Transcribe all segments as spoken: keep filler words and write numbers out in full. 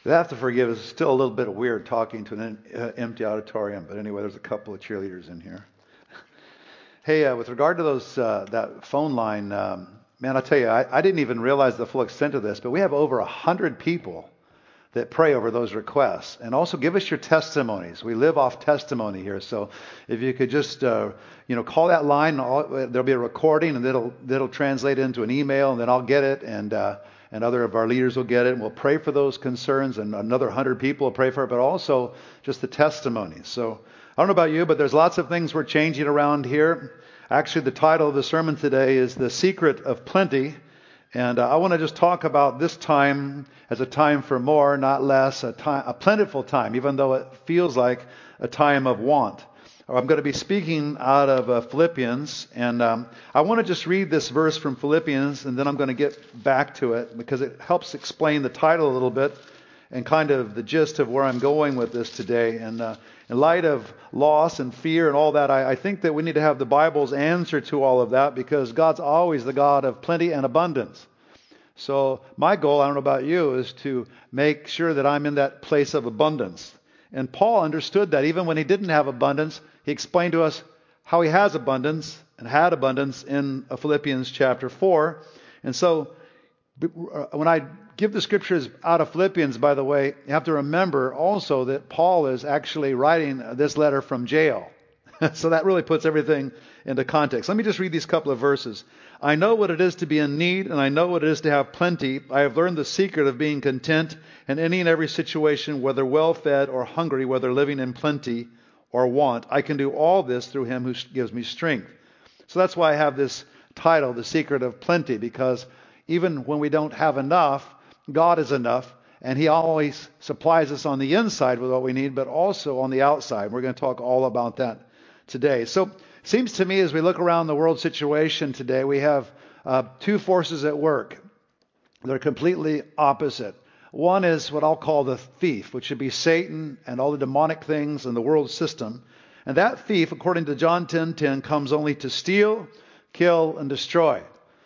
They have to forgive us. It's still a little bit weird talking to an uh, empty auditorium, but anyway, there's a couple of cheerleaders in here. Hey, uh, with regard to those uh, that phone line, um, man, I tell you, I, I didn't even realize the full extent of this, but we have over a hundred people that pray over those requests, and also give us your testimonies. We live off testimony here, so if you could just, uh, you know, call that line. All, there'll be a recording, and that'll that'll translate into an email, and then I'll get it, and uh, and other of our leaders will get it, and we'll pray for those concerns, and another hundred people will pray for it, but also just the testimonies. So I don't know about you, but there's lots of things we're changing around here. Actually, the title of the sermon today is The Secret of Plenty. And uh, I want to just talk about this time as a time for more, not less, a time, a plentiful time, even though it feels like a time of want. I'm going to be speaking out of uh, Philippians, and um, I want to just read this verse from Philippians, and then I'm going to get back to it because it helps explain the title a little bit and kind of the gist of where I'm going with this today. And uh, in light of loss and fear and all that, I, I think that we need to have the Bible's answer to all of that, because God's always the God of plenty and abundance. So my goal, I don't know about you, is to make sure that I'm in that place of abundance. And Paul understood that even when he didn't have abundance, he explained to us how he has abundance and had abundance in Philippians chapter four. And so when I give the scriptures out of Philippians, by the way, you have to remember also that Paul is actually writing this letter from jail. So that really puts everything into context. Let me just read these couple of verses. I know what it is to be in need, and I know what it is to have plenty. I have learned the secret of being content in any and every situation, whether well-fed or hungry, whether living in plenty or want. I can do all this through him who gives me strength. So that's why I have this title, The Secret of Plenty, because even when we don't have enough, God is enough, and he always supplies us on the inside with what we need, but also on the outside. We're going to talk all about that today. So it seems to me as we look around the world situation today, we have uh, two forces at work. They're completely opposite. One is what I'll call the thief, which should be Satan and all the demonic things in the world system. And that thief, according to John ten ten, comes only to steal, kill, and destroy.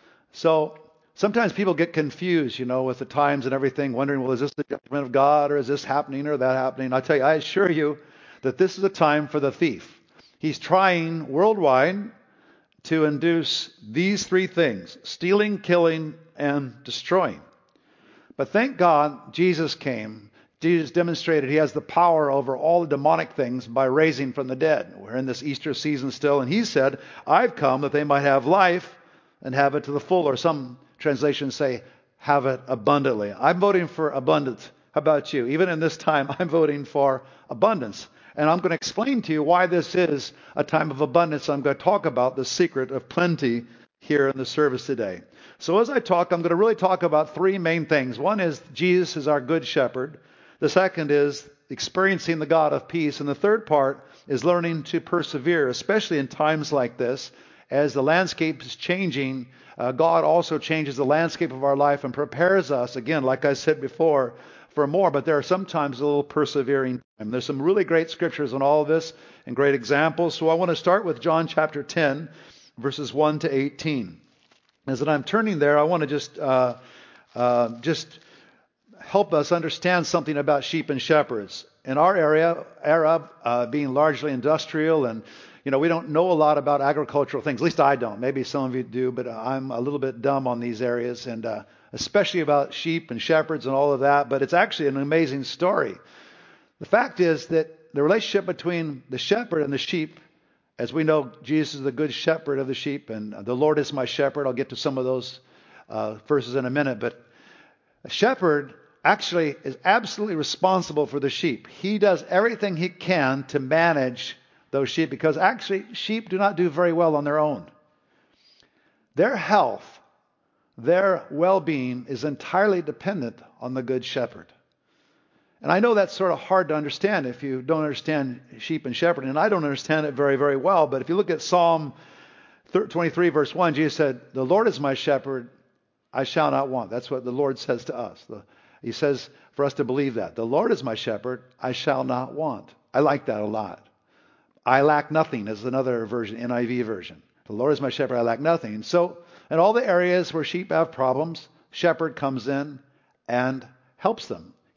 So sometimes people get confused, you know, with the times and everything, wondering, well, is this the judgment of God, or is this happening or that happening? I tell you, I assure you that this is a time for the thief. He's trying worldwide to induce these three things: stealing, killing, and destroying. But thank God Jesus came. Jesus demonstrated he has the power over all the demonic things by raising from the dead. We're in this Easter season still, and he said, I've come that they might have life and have it to the full. Or some translations say, have it abundantly. I'm voting for abundance. How about you? Even in this time, I'm voting for abundance. And I'm going to explain to you why this is a time of abundance. I'm going to talk about the secret of plenty here in the service today. So as I talk, I'm going to really talk about three main things. One is Jesus is our good shepherd. The second is experiencing the God of peace. And the third part is learning to persevere, especially in times like this. As the landscape is changing, uh, God also changes the landscape of our life and prepares us, again, like I said before, for more. But there are sometimes a little persevering time. There's some really great scriptures on all of this and great examples. So I want to start with John chapter ten, verses one to eighteen. As I'm turning there, I want to just uh, uh, just help us understand something about sheep and shepherds. In our area, era uh, being largely industrial, and you know, we don't know a lot about agricultural things. At least I don't. Maybe some of you do, but I'm a little bit dumb on these areas, and uh, especially about sheep and shepherds and all of that. But it's actually an amazing story. The fact is that the relationship between the shepherd and the sheep, as we know, Jesus is the good shepherd of the sheep, and the Lord is my shepherd. I'll get to some of those uh, verses in a minute. But a shepherd actually is absolutely responsible for the sheep. He does everything he can to manage those sheep, because actually sheep do not do very well on their own. Their health, their well-being is entirely dependent on the good shepherd. And I know that's sort of hard to understand if you don't understand sheep and shepherding, and I don't understand it very, very well. But if you look at Psalm twenty-three, verse one, Jesus said, the Lord is my shepherd, I shall not want. That's what the Lord says to us. The, he says for us to believe that. The Lord is my shepherd, I shall not want. I like that a lot. I lack nothing is another version, N I V version. The Lord is my shepherd, I lack nothing. And so in all the areas where sheep have problems, shepherd comes in and helps them.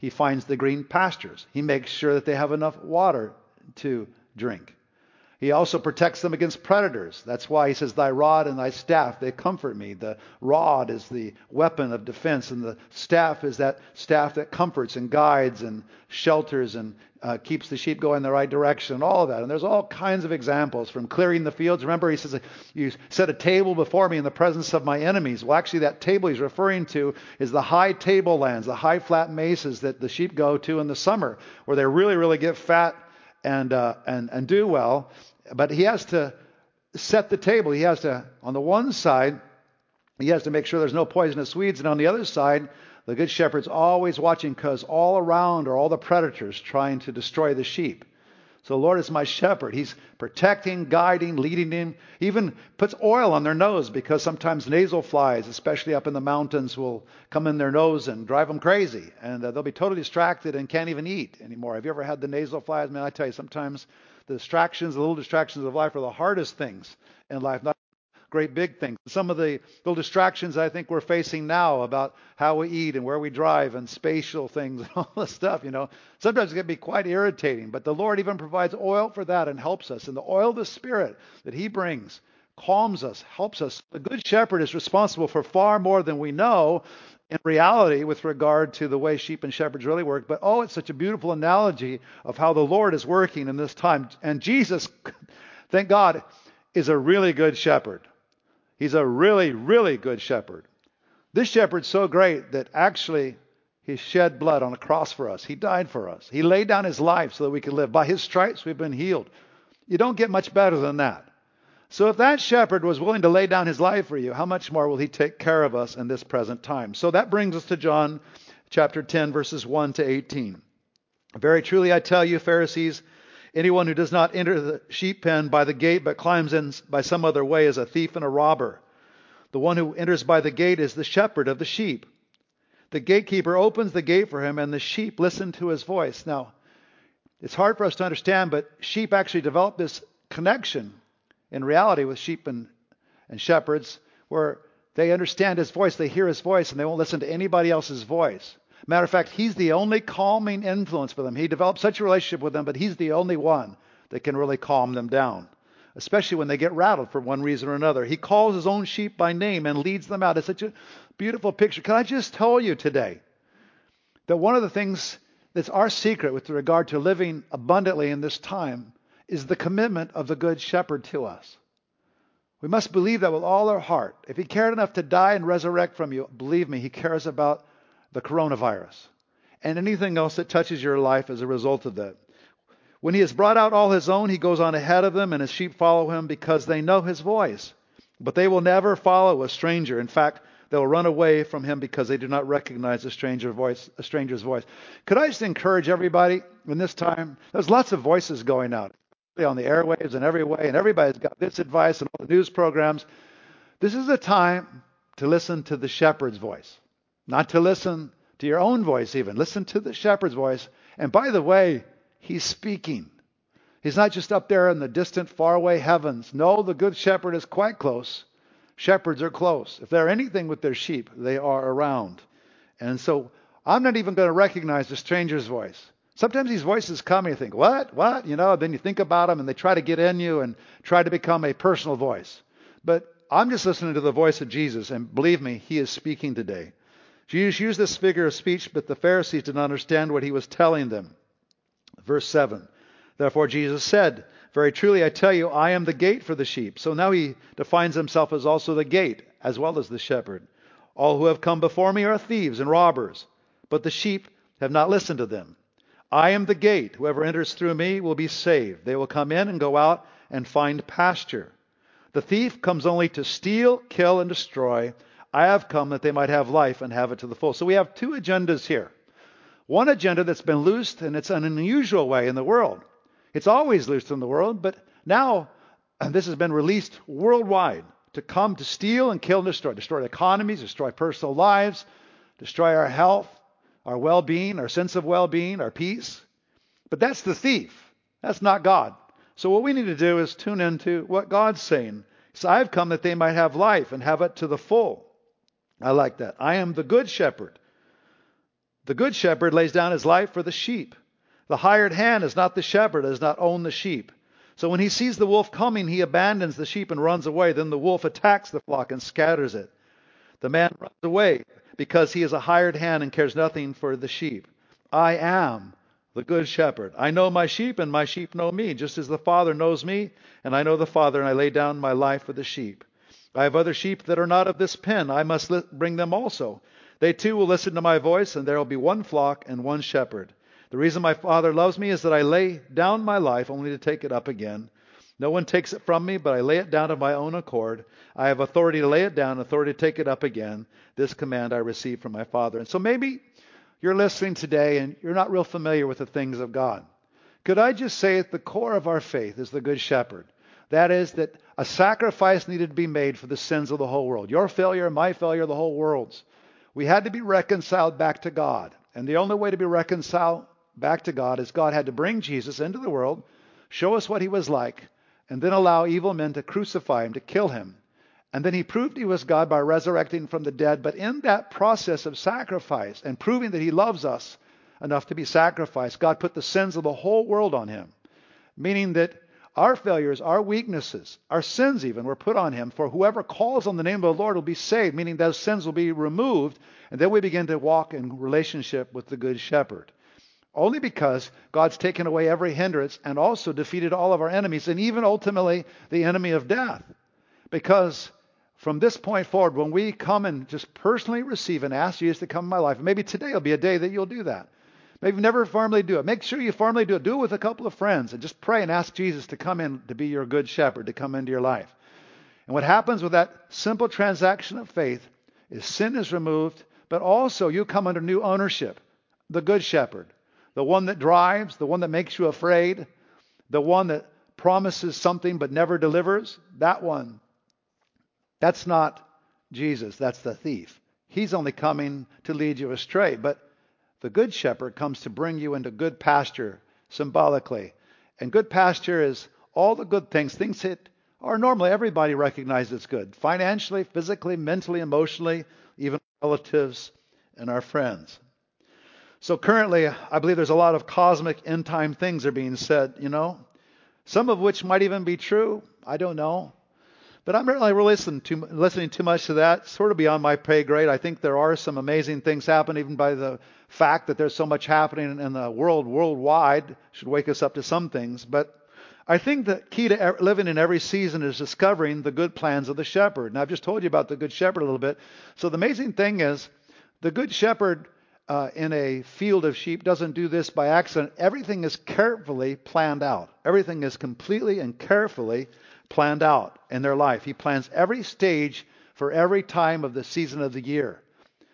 He finds the green pastures. He makes sure that they have enough water to drink. He also protects them against predators. That's why he says, thy rod and thy staff, they comfort me. The rod is the weapon of defense, and the staff is that staff that comforts and guides and shelters and uh, keeps the sheep going in the right direction, and all of that. And there's all kinds of examples from clearing the fields. Remember, he says, you set a table before me in the presence of my enemies. Well, actually, that table he's referring to is the high tablelands, the high flat mesas that the sheep go to in the summer, where they really, really get fat and uh, and and do well. But he has to set the table. He has to, on the one side, he has to make sure there's no poisonous weeds. And on the other side, the good shepherd's always watching, because all around are all the predators trying to destroy the sheep. So the Lord is my shepherd. He's protecting, guiding, leading him. He even puts oil on their nose, because sometimes nasal flies, especially up in the mountains, will come in their nose and drive them crazy. And uh, they'll be totally distracted and can't even eat anymore. Have you ever had the nasal flies? Man, I tell you, sometimes the distractions, the little distractions of life are the hardest things in life, not great big things. Some of the little distractions I think we're facing now about how we eat and where we drive and spatial things and all this stuff, you know, sometimes it can be quite irritating. But the Lord even provides oil for that and helps us. And the oil of the Spirit that he brings calms us, helps us. The Good Shepherd is responsible for far more than we know in reality with regard to the way sheep and shepherds really work. But oh, it's such a beautiful analogy of how the Lord is working in this time. And Jesus, thank God, is a really good shepherd. He's a really, really good shepherd. This shepherd's so great that actually he shed blood on a cross for us. He died for us. He laid down his life so that we could live. By his stripes we've been healed. You don't get much better than that. So if that shepherd was willing to lay down his life for you, how much more will he take care of us in this present time? So that brings us to John chapter ten, verses one to eighteen. Very truly I tell you, Pharisees, anyone who does not enter the sheep pen by the gate but climbs in by some other way is a thief and a robber. The one who enters by the gate is the shepherd of the sheep. The gatekeeper opens the gate for him, and the sheep listen to his voice. Now, it's hard for us to understand, but sheep actually develop this connection in reality with sheep and, and shepherds, where they understand his voice, they hear his voice, and they won't listen to anybody else's voice. Matter of fact, he's the only calming influence for them. He develops such a relationship with them, but he's the only one that can really calm them down, especially when they get rattled for one reason or another. He calls his own sheep by name and leads them out. It's such a beautiful picture. Can I just tell you today that one of the things that's our secret with regard to living abundantly in this time is the commitment of the Good Shepherd to us. We must believe that with all our heart. If he cared enough to die and resurrect from you, believe me, he cares about the coronavirus and anything else that touches your life as a result of that. When he has brought out all his own, he goes on ahead of them, and his sheep follow him because they know his voice. But they will never follow a stranger. In fact, they will run away from him because they do not recognize a stranger voice, a stranger's voice. Could I just encourage everybody in this time? There's lots of voices going out on the airwaves and every way, and everybody's got this advice and all the news programs. This is a time to listen to the shepherd's voice, not to listen to your own voice even. Listen to the shepherd's voice. And by the way, he's speaking. He's not just up there in the distant, faraway heavens. No, the Good Shepherd is quite close. Shepherds are close. If they're anything with their sheep, they are around. And so I'm not even going to recognize the stranger's voice. Sometimes these voices come and you think, what? What? You know, then you think about them and they try to get in you and try to become a personal voice. But I'm just listening to the voice of Jesus, and believe me, he is speaking today. Jesus used this figure of speech, but the Pharisees did not understand what he was telling them. Verse seven, therefore Jesus said, very truly I tell you, I am the gate for the sheep. So now he defines himself as also the gate, as well as the shepherd. All who have come before me are thieves and robbers, but the sheep have not listened to them. I am the gate. Whoever enters through me will be saved. They will come in and go out and find pasture. The thief comes only to steal, kill, and destroy. I have come that they might have life and have it to the full. So we have two agendas here. One agenda that's been loosed, and it's an unusual way in the world. It's always loosed in the world, but now this has been released worldwide to come to steal and kill and destroy. Destroy economies, destroy personal lives, destroy our health, our well-being, our sense of well-being, our peace. But that's the thief. That's not God. So what we need to do is tune into what God's saying. So I've come that they might have life and have it to the full. I like that. I am the good shepherd. The good shepherd lays down his life for the sheep. The hired hand is not the shepherd, does not own the sheep. So when he sees the wolf coming, he abandons the sheep and runs away. Then the wolf attacks the flock and scatters it. The man runs away because he is a hired hand and cares nothing for the sheep. I am the good shepherd. I know my sheep and my sheep know me, just as the Father knows me and I know the Father, and I lay down my life for the sheep. I have other sheep that are not of this pen. I must li- bring them also. They too will listen to my voice, and there will be one flock and one shepherd. The reason my Father loves me is that I lay down my life only to take it up again. No one takes it from me, but I lay it down of my own accord. I have authority to lay it down, authority to take it up again. This command I received from my Father. And so maybe you're listening today and you're not real familiar with the things of God. Could I just say at the core of our faith is the Good Shepherd. That is that a sacrifice needed to be made for the sins of the whole world. Your failure, my failure, the whole world's. We had to be reconciled back to God. And the only way to be reconciled back to God is God had to bring Jesus into the world, show us what he was like, and then allow evil men to crucify him, to kill him. And then he proved he was God by resurrecting from the dead. But in that process of sacrifice and proving that he loves us enough to be sacrificed, God put the sins of the whole world on him. Meaning that our failures, our weaknesses, our sins even were put on him. For whoever calls on the name of the Lord will be saved, meaning those sins will be removed. And then we begin to walk in relationship with the Good Shepherd. Only because God's taken away every hindrance and also defeated all of our enemies, and even ultimately the enemy of death. Because from this point forward, when we come and just personally receive and ask Jesus to come in my life, maybe today will be a day that you'll do that. Maybe never formally do it. Make sure you formally do it. Do it with a couple of friends and just pray and ask Jesus to come in to be your good shepherd, to come into your life. And what happens with that simple transaction of faith is sin is removed, but also you come under new ownership. The Good Shepherd, the one that drives, the one that makes you afraid, the one that promises something but never delivers, that one. That's not Jesus. That's the thief. He's only coming to lead you astray. But the Good Shepherd comes to bring you into good pasture, symbolically. And good pasture is all the good things, things that are normally everybody recognizes as good. Financially, physically, mentally, emotionally, even relatives and our friends. So currently, I believe there's a lot of cosmic end time things are being said, you know. Some of which might even be true. I don't know. But I'm not really listening too, listening too much to that. Sort of beyond my pay grade. I think there are some amazing things happening, even by the fact that there's so much happening in the world, worldwide, should wake us up to some things. But I think the key to living in every season is discovering the good plans of the shepherd. Now, I've just told you about the Good Shepherd a little bit. So the amazing thing is, the Good Shepherd uh, in a field of sheep doesn't do this by accident. Everything is carefully planned out. Everything is completely and carefully planned out in their life. He plans every stage for every time of the season of the year.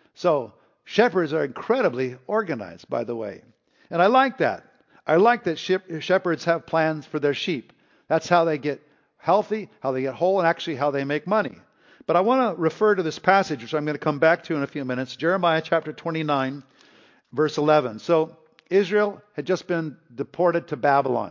So shepherds are incredibly organized, by the way. And I like that. I like that shepherds have plans for their sheep. That's how they get healthy, how they get whole, and actually how they make money. But I want to refer to this passage, which I'm going to come back to in a few minutes. Jeremiah chapter twenty-nine, verse eleven. So Israel had just been deported to Babylon.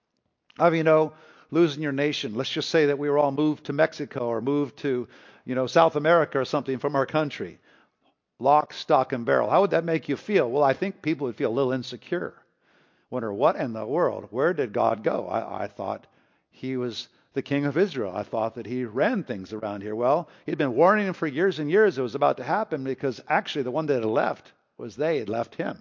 How do you know? Losing your nation. Let's just say that we were all moved to Mexico or moved to, you know, South America or something from our country. Lock, stock, and barrel. How would that make you feel? Well, I think people would feel a little insecure. Wonder, what in the world? Where did God go? I, I thought he was the king of Israel. I thought that he ran things around here. Well, he'd been warning them for years and years it was about to happen, because actually the one that had left was they had left him.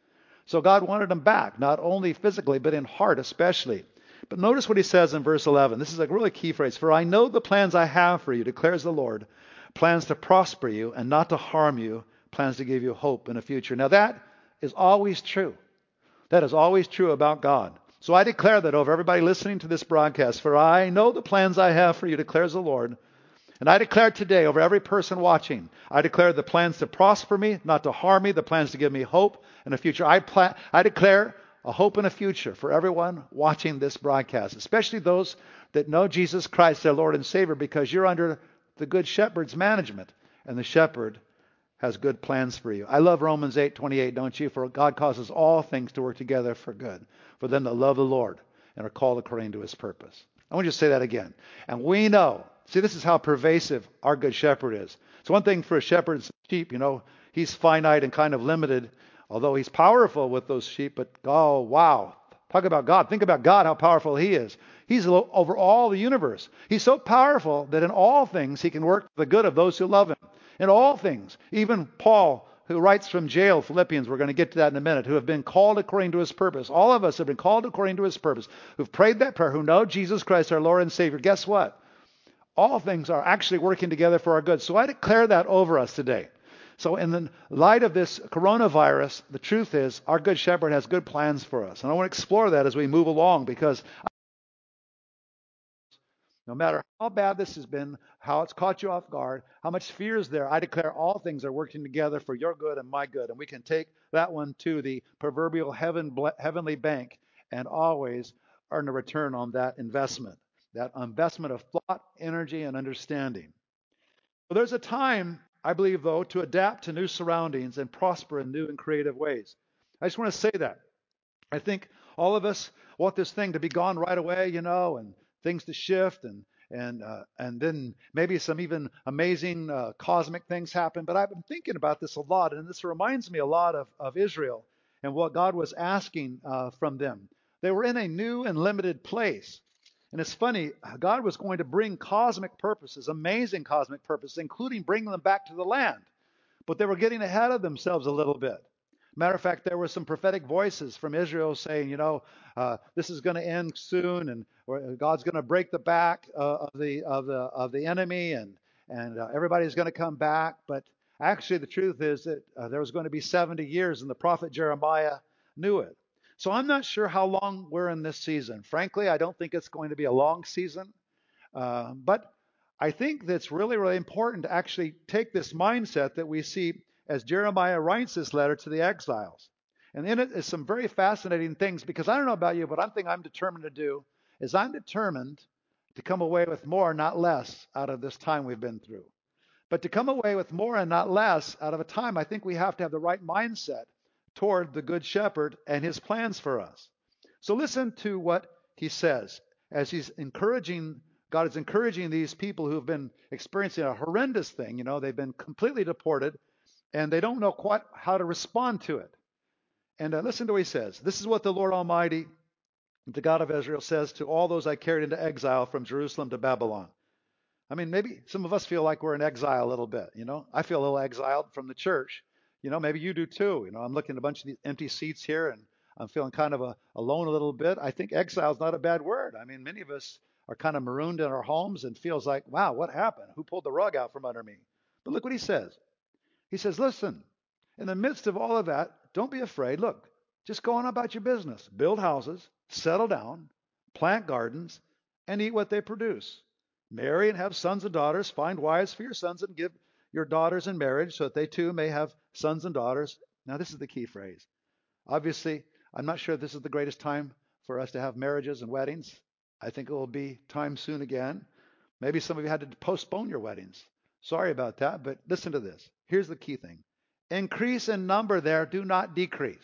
So God wanted them back, not only physically, but in heart especially. But notice what he says in verse eleven. This is a really key phrase. For I know the plans I have for you, declares the Lord. Plans to prosper you and not to harm you. Plans to give you hope in the future. Now that is always true. That is always true about God. So I declare that over everybody listening to this broadcast. For I know the plans I have for you, declares the Lord. And I declare today over every person watching. I declare the plans to prosper me, not to harm me. The plans to give me hope in the future. I, plan, I declare a hope in a future for everyone watching this broadcast, especially those that know Jesus Christ, their Lord and Savior, because you're under the Good Shepherd's management, and the shepherd has good plans for you. I love Romans eight twenty-eight, don't you? For God causes all things to work together for good, for them that love the Lord and are called according to his purpose. I want you to say that again. And we know, see, this is how pervasive our Good Shepherd is. It's one thing for a shepherd's sheep, you know, he's finite and kind of limited Although he's powerful with those sheep, but oh, wow. Talk about God. Think about God, how powerful he is. He's over all the universe. He's so powerful that in all things he can work for the good of those who love him. In all things. Even Paul, who writes from jail, Philippians, we're going to get to that in a minute, who have been called according to his purpose. All of us have been called according to his purpose, who've prayed that prayer, who know Jesus Christ, our Lord and Savior. Guess what? All things are actually working together for our good. So I declare that over us today. So in the light of this coronavirus, the truth is our good shepherd has good plans for us. And I want to explore that as we move along, because no matter how bad this has been, how it's caught you off guard, how much fear is there, I declare all things are working together for your good and my good. And we can take that one to the proverbial heaven, heavenly bank and always earn a return on that investment, that investment of thought, energy, and understanding. Well, there's a time, I believe, though, to adapt to new surroundings and prosper in new and creative ways. I just want to say that. I think all of us want this thing to be gone right away, you know, and things to shift, and and uh, and then maybe some even amazing uh, cosmic things happen. But I've been thinking about this a lot, and this reminds me a lot of, of Israel and what God was asking uh, from them. They were in a new and limited place. And it's funny, God was going to bring cosmic purposes, amazing cosmic purposes, including bringing them back to the land. But they were getting ahead of themselves a little bit. Matter of fact, there were some prophetic voices from Israel saying, you know, uh, this is going to end soon, and or God's going to break the back uh, of the of the of the enemy, and and uh, everybody's going to come back. But actually, the truth is that uh, there was going to be seventy years, and the prophet Jeremiah knew it. So I'm not sure how long we're in this season. Frankly, I don't think it's going to be a long season. Uh, but I think that's really, really important to actually take this mindset that we see as Jeremiah writes this letter to the exiles. And in it is some very fascinating things, because I don't know about you, but one thing I'm determined to do is I'm determined to come away with more, not less, out of this time we've been through. But to come away with more and not less out of a time, I think we have to have the right mindset toward the Good Shepherd and his plans for us. So listen to what he says as he's encouraging, God is encouraging these people who have been experiencing a horrendous thing. You know, they've been completely deported and they don't know quite how to respond to it. And uh, listen to what he says. This is what the Lord Almighty, the God of Israel, says to all those I carried into exile from Jerusalem to Babylon. I mean, maybe some of us feel like we're in exile a little bit, you know. I feel a little exiled from the church. You know, maybe you do too. You know, I'm looking at a bunch of these empty seats here, and I'm feeling kind of a, alone a little bit. I think exile is not a bad word. I mean, many of us are kind of marooned in our homes and feels like, wow, what happened? Who pulled the rug out from under me? But look what he says. He says, listen, in the midst of all of that, don't be afraid. Look, just go on about your business. Build houses, settle down, plant gardens, and eat what they produce. Marry and have sons and daughters. Find wives for your sons and give your daughters in marriage so that they too may have sons and daughters. Now, this is the key phrase. Obviously, I'm not sure this is the greatest time for us to have marriages and weddings. I think it will be time soon again. Maybe some of you had to postpone your weddings. Sorry about that, but listen to this. Here's the key thing. Increase in number there, do not decrease.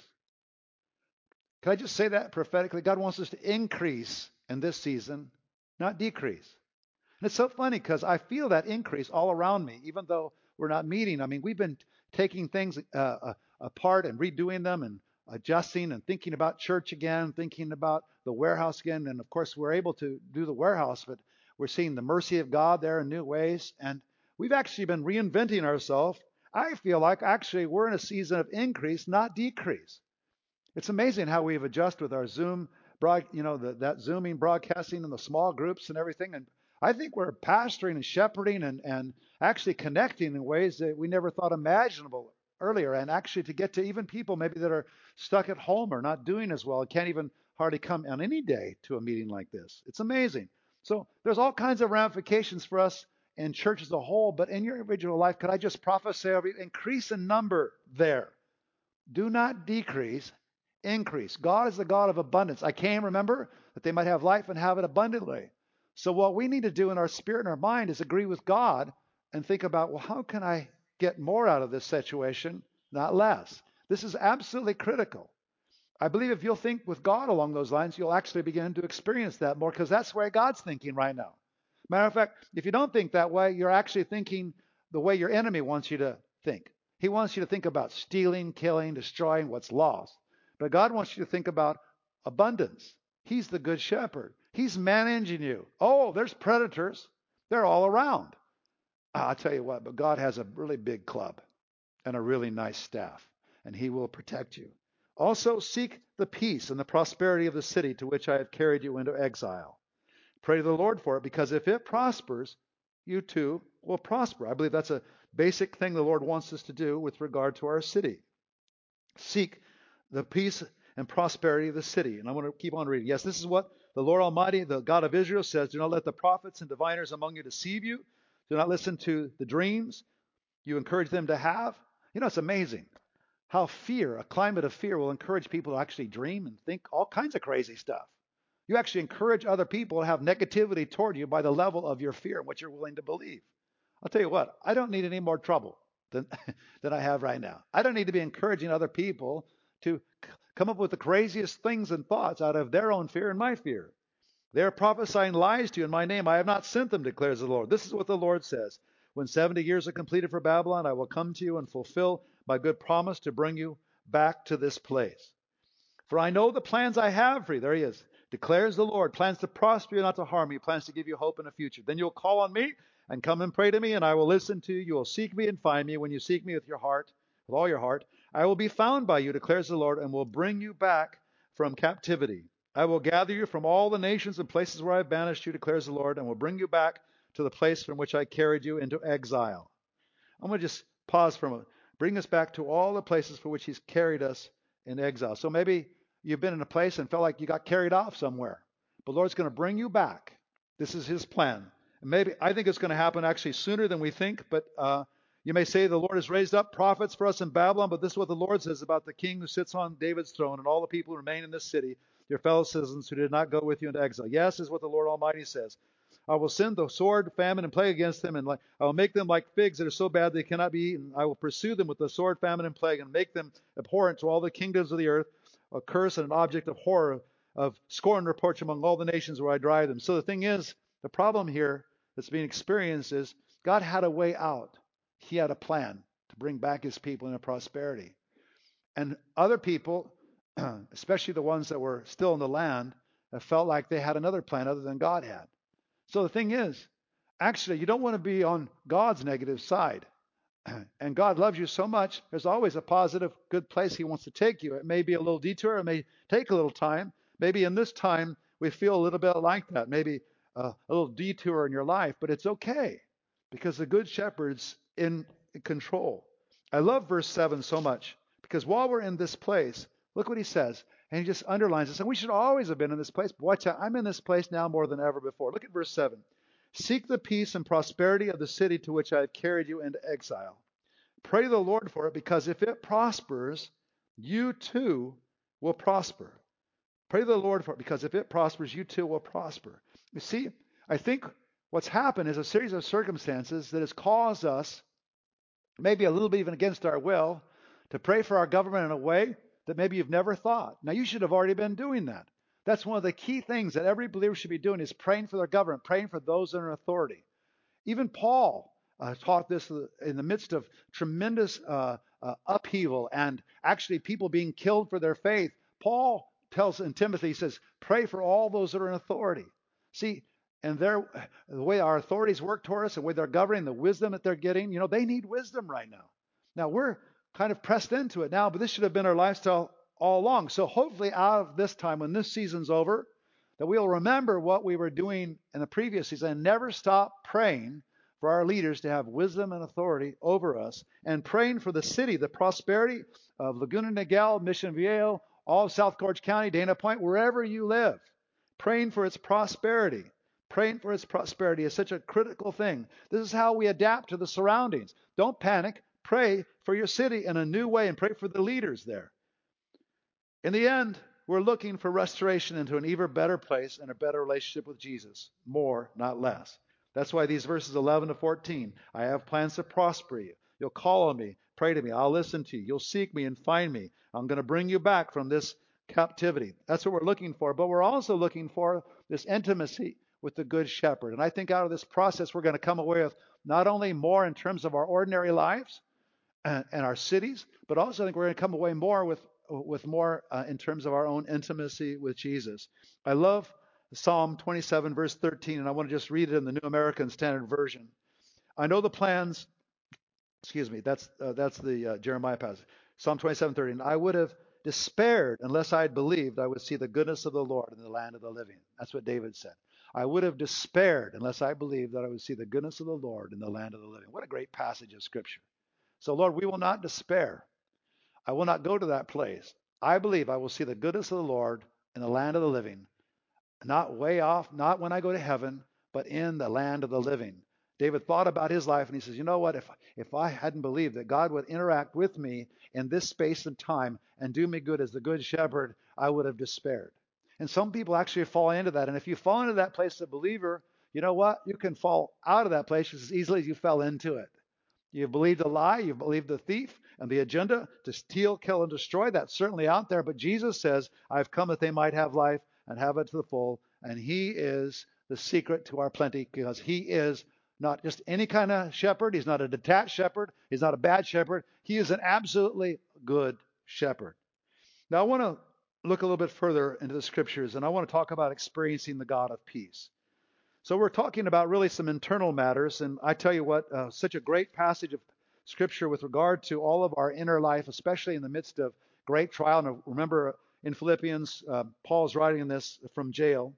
Can I just say that prophetically? God wants us to increase in this season, not decrease. And it's so funny because I feel that increase all around me, even though we're not meeting. I mean, we've been taking things uh, uh, apart and redoing them and adjusting and thinking about church again, thinking about the warehouse again. And of course, we're able to do the warehouse, but we're seeing the mercy of God there in new ways. And we've actually been reinventing ourselves. I feel like actually we're in a season of increase, not decrease. It's amazing how we've adjusted with our Zoom, broad, you know, the, that Zooming, broadcasting, and the small groups and everything. And I think we're pastoring and shepherding and, and actually connecting in ways that we never thought imaginable earlier. And actually to get to even people maybe that are stuck at home or not doing as well, can't even hardly come on any day to a meeting like this. It's amazing. So there's all kinds of ramifications for us in church as a whole. But in your individual life, could I just prophesy over you? Increase in number there. Do not decrease. Increase. God is the God of abundance. I came, remember, that they might have life and have it abundantly. So what we need to do in our spirit and our mind is agree with God and think about, well, how can I get more out of this situation, not less? This is absolutely critical. I believe if you'll think with God along those lines, you'll actually begin to experience that more, because that's where God's thinking right now. Matter of fact, if you don't think that way, you're actually thinking the way your enemy wants you to think. He wants you to think about stealing, killing, destroying what's lost. But God wants you to think about abundance. He's the good shepherd. He's managing you. Oh, there's predators. They're all around. I'll tell you what, but God has a really big club and a really nice staff, and he will protect you. Also, seek the peace and the prosperity of the city to which I have carried you into exile. Pray to the Lord for it, because if it prospers, you too will prosper. I believe that's a basic thing the Lord wants us to do with regard to our city. Seek the peace and prosperity of the city. And I want to keep on reading. Yes, this is what the Lord Almighty, the God of Israel, says. Do not let the prophets and diviners among you deceive you. Do not listen to the dreams you encourage them to have. You know, it's amazing how fear, a climate of fear, will encourage people to actually dream and think all kinds of crazy stuff. You actually encourage other people to have negativity toward you by the level of your fear and what you're willing to believe. I'll tell you what, I don't need any more trouble than, than I have right now. I don't need to be encouraging other people to c- come up with the craziest things and thoughts out of their own fear and my fear. They are prophesying lies to you in my name. I have not sent them, declares the Lord. This is what the Lord says. When seventy years are completed for Babylon, I will come to you and fulfill my good promise to bring you back to this place. For I know the plans I have for you. There he is. Declares the Lord. Plans to prosper you, not to harm you. Plans to give you hope in the future. Then you'll call on me and come and pray to me, and I will listen to you. You will seek me and find me when you seek me with your heart, with all your heart. I will be found by you, declares the Lord, and will bring you back from captivity. I will gather you from all the nations and places where I have banished you, declares the Lord, and will bring you back to the place from which I carried you into exile. I'm going to just pause for a moment. Bring us back to all the places for which he's carried us in exile. So maybe you've been in a place and felt like you got carried off somewhere. But the Lord's going to bring you back. This is his plan. And maybe I think it's going to happen actually sooner than we think. But uh, you may say the Lord has raised up prophets for us in Babylon. But this is what the Lord says about the king who sits on David's throne and all the people who remain in this city, your fellow citizens who did not go with you into exile. Yes, is what the Lord Almighty says. I will send the sword, famine, and plague against them, and like, I will make them like figs that are so bad they cannot be eaten. I will pursue them with the sword, famine, and plague, and make them abhorrent to all the kingdoms of the earth, a curse and an object of horror, of scorn and reproach among all the nations where I drive them. So the thing is, the problem here that's being experienced is God had a way out. He had a plan to bring back his people into prosperity. And other people, especially the ones that were still in the land, have felt like they had another plan other than God had. So the thing is, actually, you don't want to be on God's negative side. And God loves you so much, there's always a positive, good place he wants to take you. It may be a little detour. It may take a little time. Maybe in this time, we feel a little bit like that. Maybe uh, a little detour in your life, but it's okay because the good shepherd's in control. I love verse seven so much because while we're in this place, look what he says. And he just underlines this. And we should always have been in this place. But watch out. I'm in this place now more than ever before. Look at verse seven. Seek the peace and prosperity of the city to which I have carried you into exile. Pray to the Lord for it, because if it prospers, you too will prosper. Pray to the Lord for it, because if it prospers, you too will prosper. You see, I think what's happened is a series of circumstances that has caused us, maybe a little bit even against our will, to pray for our government in a way that maybe you've never thought. Now, you should have already been doing that. That's one of the key things that every believer should be doing, is praying for their government, praying for those in authority. Even Paul uh, taught this in the midst of tremendous uh, uh, upheaval and actually people being killed for their faith. Paul tells in Timothy, he says, pray for all those that are in authority. See, and their, the way our authorities work toward us, the way they're governing, the wisdom that they're getting, you know, they need wisdom right now. Now, we're kind of pressed into it now, but this should have been our lifestyle all along. So hopefully out of this time, when this season's over, that we'll remember what we were doing in the previous season and never stop praying for our leaders to have wisdom and authority over us, and praying for the city, the prosperity of Laguna Niguel, Mission Viejo, all of South Gorge County, Dana Point, wherever you live. Praying for its prosperity. Praying for its prosperity is such a critical thing. This is how we adapt to the surroundings. Don't panic. Pray for your city in a new way and pray for the leaders there. In the end, we're looking for restoration into an even better place and a better relationship with Jesus. More, not less. That's why these verses eleven to fourteen, I have plans to prosper you. You'll call on me, pray to me, I'll listen to you. You'll seek me and find me. I'm going to bring you back from this captivity. That's what we're looking for. But we're also looking for this intimacy with the Good Shepherd. And I think out of this process, we're going to come away with not only more in terms of our ordinary lives, and, and our cities, but also I think we're going to come away more with with more uh, in terms of our own intimacy with Jesus. I love Psalm twenty-seven, verse thirteen, and I want to just read it in the New American Standard Version. I know the plans. Excuse me. That's uh, that's the uh, Jeremiah passage. Psalm twenty-seven, thirteen. I would have despaired unless I had believed I would see the goodness of the Lord in the land of the living. That's what David said. I would have despaired unless I believed that I would see the goodness of the Lord in the land of the living. What a great passage of Scripture. So, Lord, we will not despair. I will not go to that place. I believe I will see the goodness of the Lord in the land of the living, not way off, not when I go to heaven, but in the land of the living. David thought about his life and he says, you know what? If, if I hadn't believed that God would interact with me in this space and time and do me good as the good shepherd, I would have despaired. And some people actually fall into that. And if you fall into that place as a believer, you know what? You can fall out of that place just as easily as you fell into it. You've believed a lie. You've believed the thief and the agenda to steal, kill, and destroy. That's certainly out there. But Jesus says, I've come that they might have life and have it to the full. And he is the secret to our plenty because he is not just any kind of shepherd. He's not a detached shepherd. He's not a bad shepherd. He is an absolutely good shepherd. Now, I want to look a little bit further into the scriptures, and I want to talk about experiencing the God of peace. So we're talking about really some internal matters, and I tell you what, uh, such a great passage of Scripture with regard to all of our inner life, especially in the midst of great trial. And remember, in Philippians, uh, Paul's writing this from jail,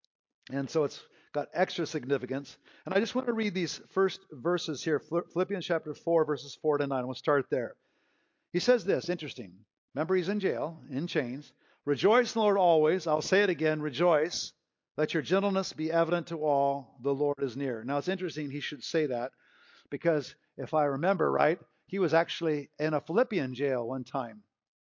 and so it's got extra significance. And I just want to read these first verses here, Philippians chapter four, verses four to nine. We'll start there. He says this, interesting. Remember, he's in jail, in chains. Rejoice in the Lord always. I'll say it again, rejoice. Let your gentleness be evident to all. The Lord is near. Now, it's interesting he should say that because if I remember right, he was actually in a Philippian jail one time.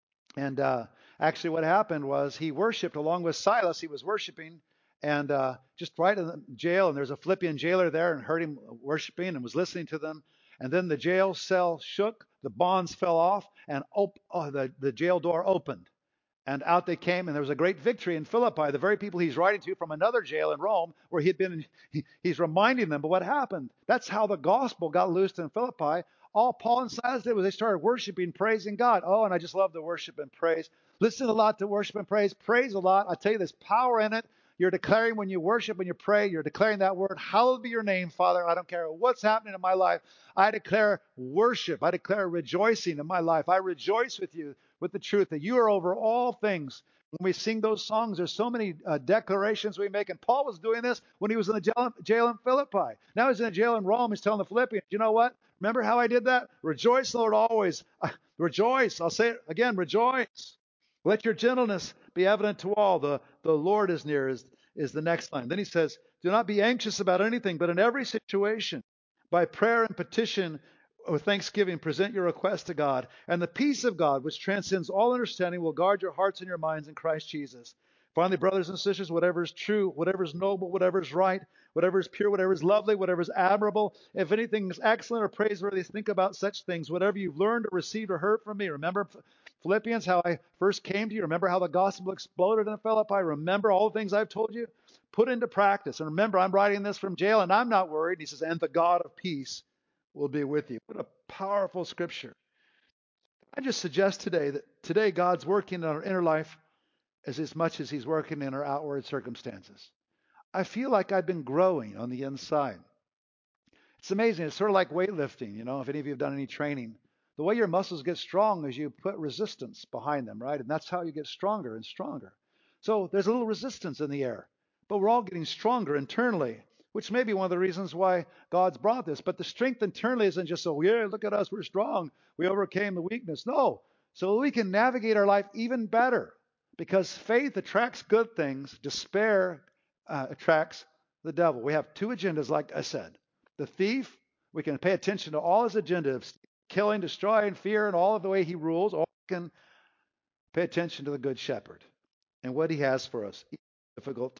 And uh, actually what happened was he worshiped along with Silas. He was worshiping and uh, just right in the jail. And there's a Philippian jailer there and heard him worshiping and was listening to them. And then the jail cell shook, the bonds fell off, and op- oh, the, the jail door opened. And out they came, and there was a great victory in Philippi. The very people he's writing to from another jail in Rome, where he had been, he, he's reminding them of what happened. That's how the gospel got loosed in Philippi. All Paul and Silas did was they started worshiping, praising God. Oh, and I just love the worship and praise. Listen a lot to worship and praise. Praise a lot. I tell you, there's power in it. You're declaring when you worship and you pray, you're declaring that word, hallowed be your name, Father. I don't care what's happening in my life. I declare worship. I declare rejoicing in my life. I rejoice with you with the truth that you are over all things. When we sing those songs, there's so many uh, declarations we make. And Paul was doing this when he was in the jail, jail in Philippi. Now he's in a jail in Rome. He's telling the Philippians, you know what? Remember how I did that? Rejoice, Lord, always. Uh, rejoice. I'll say it again, rejoice. Let your gentleness be evident to all. The, the Lord is near is, is the next line. Then he says, do not be anxious about anything, but in every situation, by prayer and petition, with thanksgiving, present your request to God, and the peace of God, which transcends all understanding, will guard your hearts and your minds in Christ Jesus. Finally, brothers and sisters, whatever is true, whatever is noble, whatever is right, whatever is pure, whatever is lovely, whatever is admirable, if anything is excellent or praiseworthy, think about such things. Whatever you've learned or received or heard from me. Remember Philippians, how I first came to you. Remember how the gospel exploded in Philippi. Remember all the things I've told you. Put into practice. And remember, I'm writing this from jail, and I'm not worried. He says, and the God of peace will be with you. What a powerful scripture. I just suggest today that today God's working in our inner life as, as much as he's working in our outward circumstances. I feel like I've been growing on the inside. It's amazing. It's sort of like weightlifting, you know, if any of you have done any training. The way your muscles get strong is you put resistance behind them, right? And that's how you get stronger and stronger. So there's a little resistance in the air, but we're all getting stronger internally, which may be one of the reasons why God's brought this. But the strength internally isn't just so, yeah, look at us, we're strong. We overcame the weakness. No, so we can navigate our life even better because faith attracts good things. Despair uh, attracts the devil. We have two agendas, like I said. The thief, we can pay attention to all his agendas, killing, destroying, fear, and all of the way he rules. Or we can pay attention to the good shepherd and what he has for us. Difficult.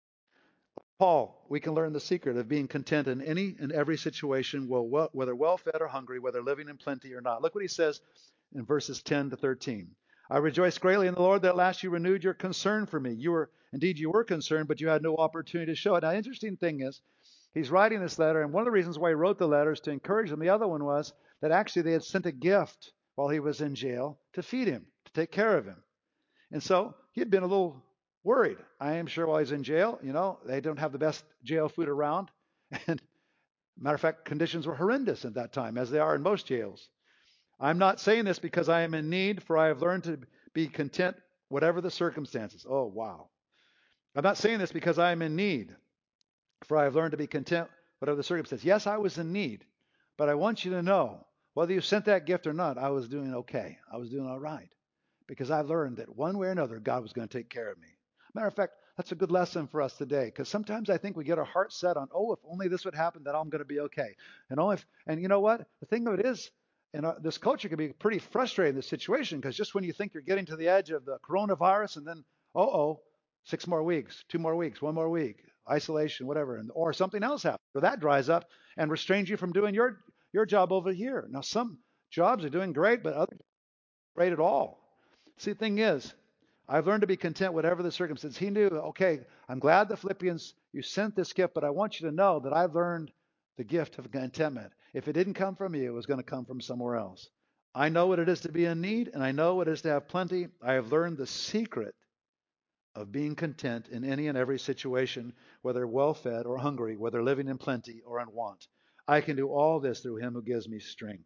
Paul, we can learn the secret of being content in any and every situation, whether well-fed or hungry, whether living in plenty or not. Look what he says in verses ten to thirteen. I rejoice greatly in the Lord that at last you renewed your concern for me. You were, indeed, you were concerned, but you had no opportunity to show it. Now, interesting thing is, he's writing this letter, and one of the reasons why he wrote the letter is to encourage them. The other one was that actually they had sent a gift while he was in jail to feed him, to take care of him. And so he had been a little worried. I am sure while he's in jail, you know, they don't have the best jail food around. And matter of fact, conditions were horrendous at that time, as they are in most jails. I'm not saying this because I am in need, for I have learned to be content whatever the circumstances. Oh, wow. I'm not saying this because I am in need, for I have learned to be content whatever the circumstances. Yes, I was in need, but I want you to know, whether you sent that gift or not, I was doing okay. I was doing all right, because I've learned that one way or another, God was going to take care of me. Matter of fact, that's a good lesson for us today, because sometimes I think we get our heart set on, oh, if only this would happen, then I'm going to be okay. And only if, and you know what? The thing of it is, and uh, this culture can be pretty frustrating, this situation, because just when you think you're getting to the edge of the coronavirus, and then, uh-oh, six more weeks, two more weeks, one more week, isolation, whatever, and or something else happens, or that dries up and restrains you from doing your your job over here. Now, some jobs are doing great, but others aren't great at all. See, the thing is, I've learned to be content whatever the circumstance. He knew, okay, I'm glad the Philippians, you sent this gift, but I want you to know that I've learned the gift of contentment. If it didn't come from you, it was going to come from somewhere else. I know what it is to be in need, and I know what it is to have plenty. I have learned the secret of being content in any and every situation, whether well-fed or hungry, whether living in plenty or in want. I can do all this through him who gives me strength.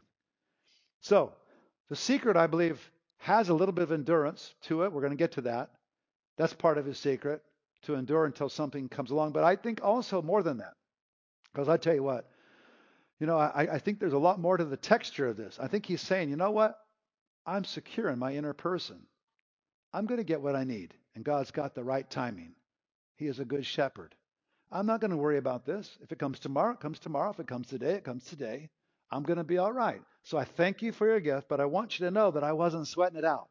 So, the secret, I believe, has a little bit of endurance to it. We're going to get to that. That's part of his secret, to endure until something comes along. But I think also more than that, because I tell you what, you know, I, I think there's a lot more to the texture of this. I think he's saying, you know what? I'm secure in my inner person. I'm going to get what I need, and God's got the right timing. He is a good shepherd. I'm not going to worry about this. If it comes tomorrow, it comes tomorrow. If it comes today, it comes today. I'm going to be all right. So I thank you for your gift, but I want you to know that I wasn't sweating it out.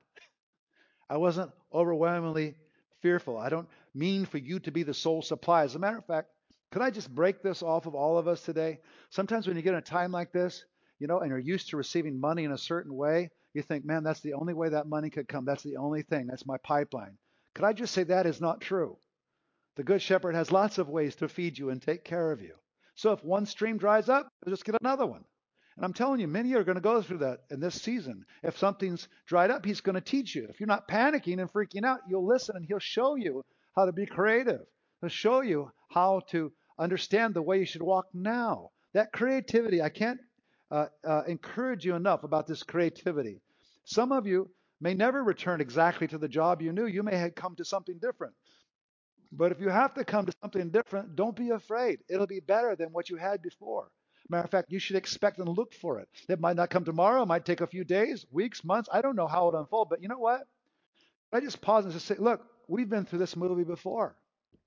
I wasn't overwhelmingly fearful. I don't mean for you to be the sole supply. As a matter of fact, could I just break this off of all of us today? Sometimes when you get in a time like this, you know, and you're used to receiving money in a certain way, you think, man, that's the only way that money could come. That's the only thing. That's my pipeline. Could I just say that is not true? The Good Shepherd has lots of ways to feed you and take care of you. So if one stream dries up, just get another one. And I'm telling you, many are going to go through that in this season. If something's dried up, he's going to teach you. If you're not panicking and freaking out, you'll listen and he'll show you how to be creative. He'll show you how to understand the way you should walk now. That creativity, I can't uh, uh, encourage you enough about this creativity. Some of you may never return exactly to the job you knew. You may have come to something different. But if you have to come to something different, don't be afraid. It'll be better than what you had before. Matter of fact, you should expect and look for it. It might not come tomorrow. It might take a few days, weeks, months. I don't know how it'll unfold. But you know what? I just pause and just say, look, we've been through this movie before.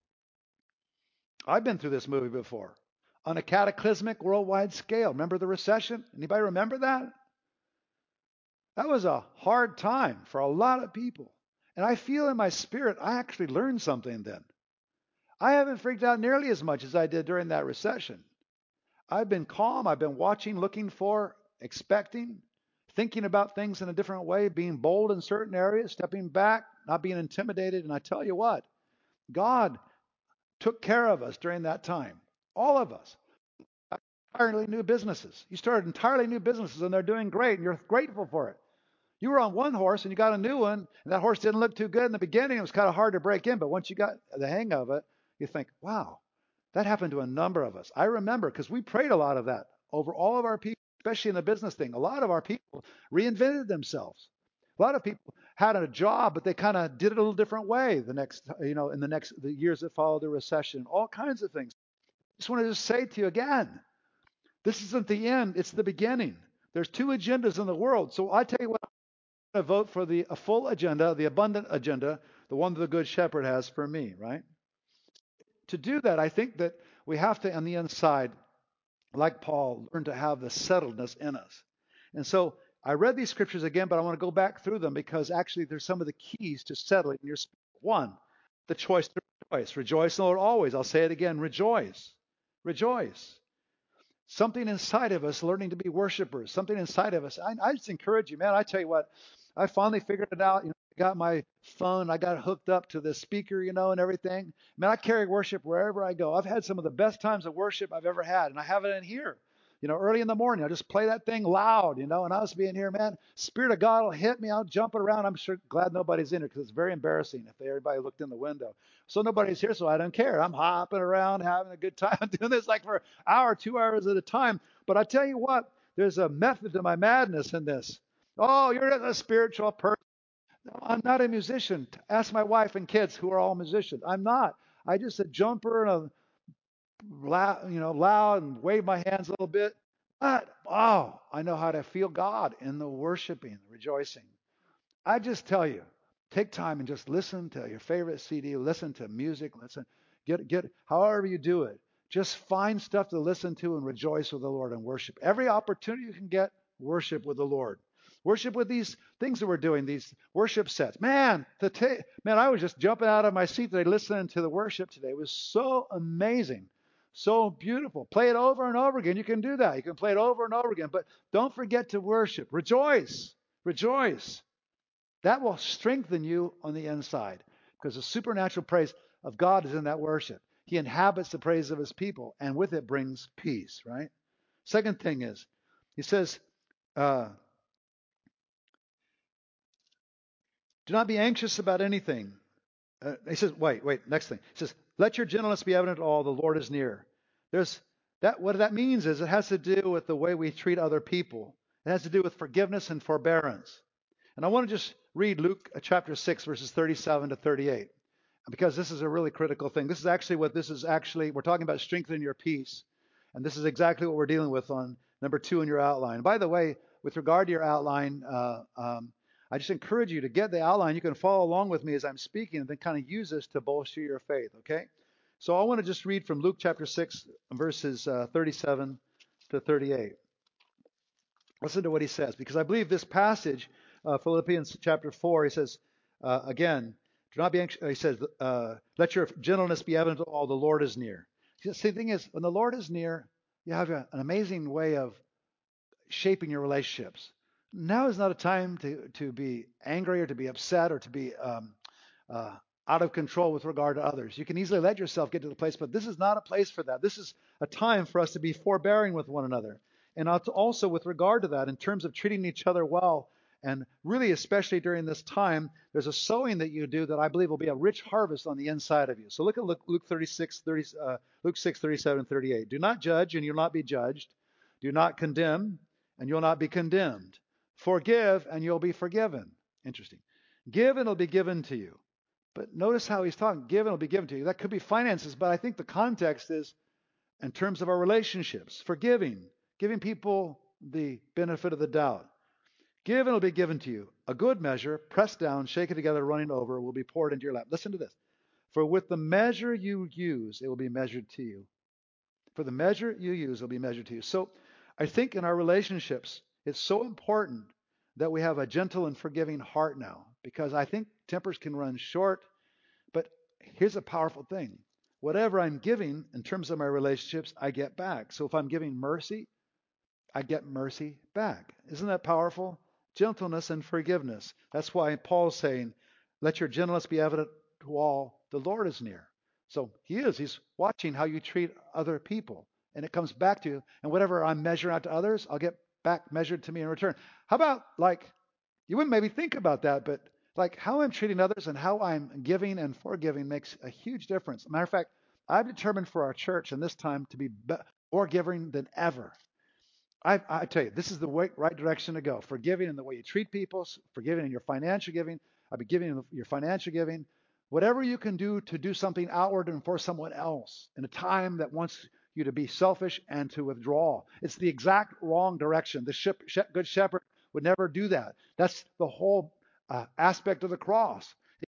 I've been through this movie before on a cataclysmic worldwide scale. Remember the recession? Anybody remember that? That was a hard time for a lot of people. And I feel in my spirit, I actually learned something then. I haven't freaked out nearly as much as I did during that recession. I've been calm. I've been watching, looking for, expecting, thinking about things in a different way, being bold in certain areas, stepping back, not being intimidated. And I tell you what, God took care of us during that time. All of us. Entirely new businesses. You started entirely new businesses and they're doing great and you're grateful for it. You were on one horse and you got a new one and that horse didn't look too good in the beginning. It was kind of hard to break in, but once you got the hang of it, you think, wow, that happened to a number of us. I remember because we prayed a lot of that over all of our people, especially in the business thing. A lot of our people reinvented themselves. A lot of people had a job, but they kind of did it a little different way the next, you know, in the next the years that followed the recession, all kinds of things. Just wanted to say to you again, this isn't the end, it's the beginning. There's two agendas in the world. So I tell you what, I'm going to vote for the a full agenda, the abundant agenda, the one that the Good Shepherd has for me, right? To do that, I think that we have to, on the inside, like Paul, learn to have the settledness in us. And so I read these scriptures again, but I want to go back through them because actually there's some of the keys to settling in your spirit. One, the choice to rejoice. Rejoice in the Lord always. I'll say it again. Rejoice. Rejoice. Something inside of us learning to be worshipers. Something inside of us. I, I just encourage you, man. I tell you what, I finally figured it out. You know, I got my phone. I got it hooked up to the speaker, you know, and everything. Man, I carry worship wherever I go. I've had some of the best times of worship I've ever had, and I have it in here. you know, early in the morning, I'll just play that thing loud, you know, and I was being here, man, Spirit of God will hit me. I'll jump around. I'm sure glad nobody's in here because it's very embarrassing if everybody looked in the window. So nobody's here, so I don't care. I'm hopping around, having a good time. I'm doing this like for an hour, two hours at a time. But I tell you what, there's a method to my madness in this. Oh, you're a spiritual person. I'm not a musician. Ask my wife and kids who are all musicians. I'm not. I just a jumper and a loud, you know, loud and wave my hands a little bit. But oh, I know how to feel God in the worshiping, rejoicing. I just tell you, take time and just listen to your favorite C D, listen to music, listen, get get however you do it. Just find stuff to listen to and rejoice with the Lord and worship. Every opportunity you can get, worship with the Lord. Worship with these things that we're doing, these worship sets. Man, the ta- man, I was just jumping out of my seat today listening to the worship today. It was so amazing, so beautiful. Play it over and over again. You can do that. You can play it over and over again. But don't forget to worship. Rejoice. Rejoice. That will strengthen you on the inside because the supernatural praise of God is in that worship. He inhabits the praise of his people, and with it brings peace, right? Second thing is, he says, uh, do not be anxious about anything. Uh, he says, wait, wait, next thing. He says, let your gentleness be evident to all, the Lord is near. There's that. What that means is it has to do with the way we treat other people. It has to do with forgiveness and forbearance. And I want to just read Luke uh, chapter six, verses thirty-seven to thirty-eight, because this is a really critical thing. This is actually what this is actually, we're talking about strengthening your peace. And this is exactly what we're dealing with on number two in your outline. By the way, with regard to your outline, uh, um, I just encourage you to get the outline. You can follow along with me as I'm speaking and then kind of use this to bolster your faith, okay? So I want to just read from Luke chapter six, verses uh, thirty-seven to thirty-eight. Listen to what he says, because I believe this passage, uh, Philippians chapter four, he says, uh, again, do not be anxious. He says, uh, let your gentleness be evident to all. The Lord is near. See, the thing is, when the Lord is near, you have a, an amazing way of shaping your relationships. Now is not a time to, to be angry or to be upset or to be um, uh, out of control with regard to others. You can easily let yourself get to the place, but this is not a place for that. This is a time for us to be forbearing with one another. And also with regard to that, in terms of treating each other well, and really especially during this time, there's a sowing that you do that I believe will be a rich harvest on the inside of you. So look at Luke, Luke thirty-six, thirty, uh, Luke six, thirty-seven, and thirty-eight. Do not judge, and you'll not be judged. Do not condemn, and you'll not be condemned. Forgive, and you'll be forgiven. Interesting. Give, and it'll be given to you. But notice how he's talking. Give, and it'll be given to you. That could be finances, but I think the context is in terms of our relationships, forgiving, giving people the benefit of the doubt. Give, and it'll be given to you. A good measure, pressed down, shaken together, running over, will be poured into your lap. Listen to this. For with the measure you use, it will be measured to you. For the measure you use, it will be measured to you. So I think in our relationships, it's so important that we have a gentle and forgiving heart now, because I think tempers can run short. But here's a powerful thing. Whatever I'm giving in terms of my relationships, I get back. So if I'm giving mercy, I get mercy back. Isn't that powerful? Gentleness and forgiveness. That's why Paul's saying, let your gentleness be evident to all. The Lord is near. So he is. He's watching how you treat other people. And it comes back to you. And whatever I'm measuring out to others, I'll get back measured to me in return. How about, like, you wouldn't maybe think about that, but like how I'm treating others and how I'm giving and forgiving makes a huge difference. Matter of fact, I've determined for our church in this time to be more giving than ever. I, I tell you, this is the way, right direction to go. Forgiving in the way you treat people, forgiving in your financial giving. I'll be giving in your financial giving. Whatever you can do to do something outward and for someone else in a time that wants you to be selfish and to withdraw. It's the exact wrong direction. The ship, good shepherd would never do that. That's the whole uh, aspect of the cross,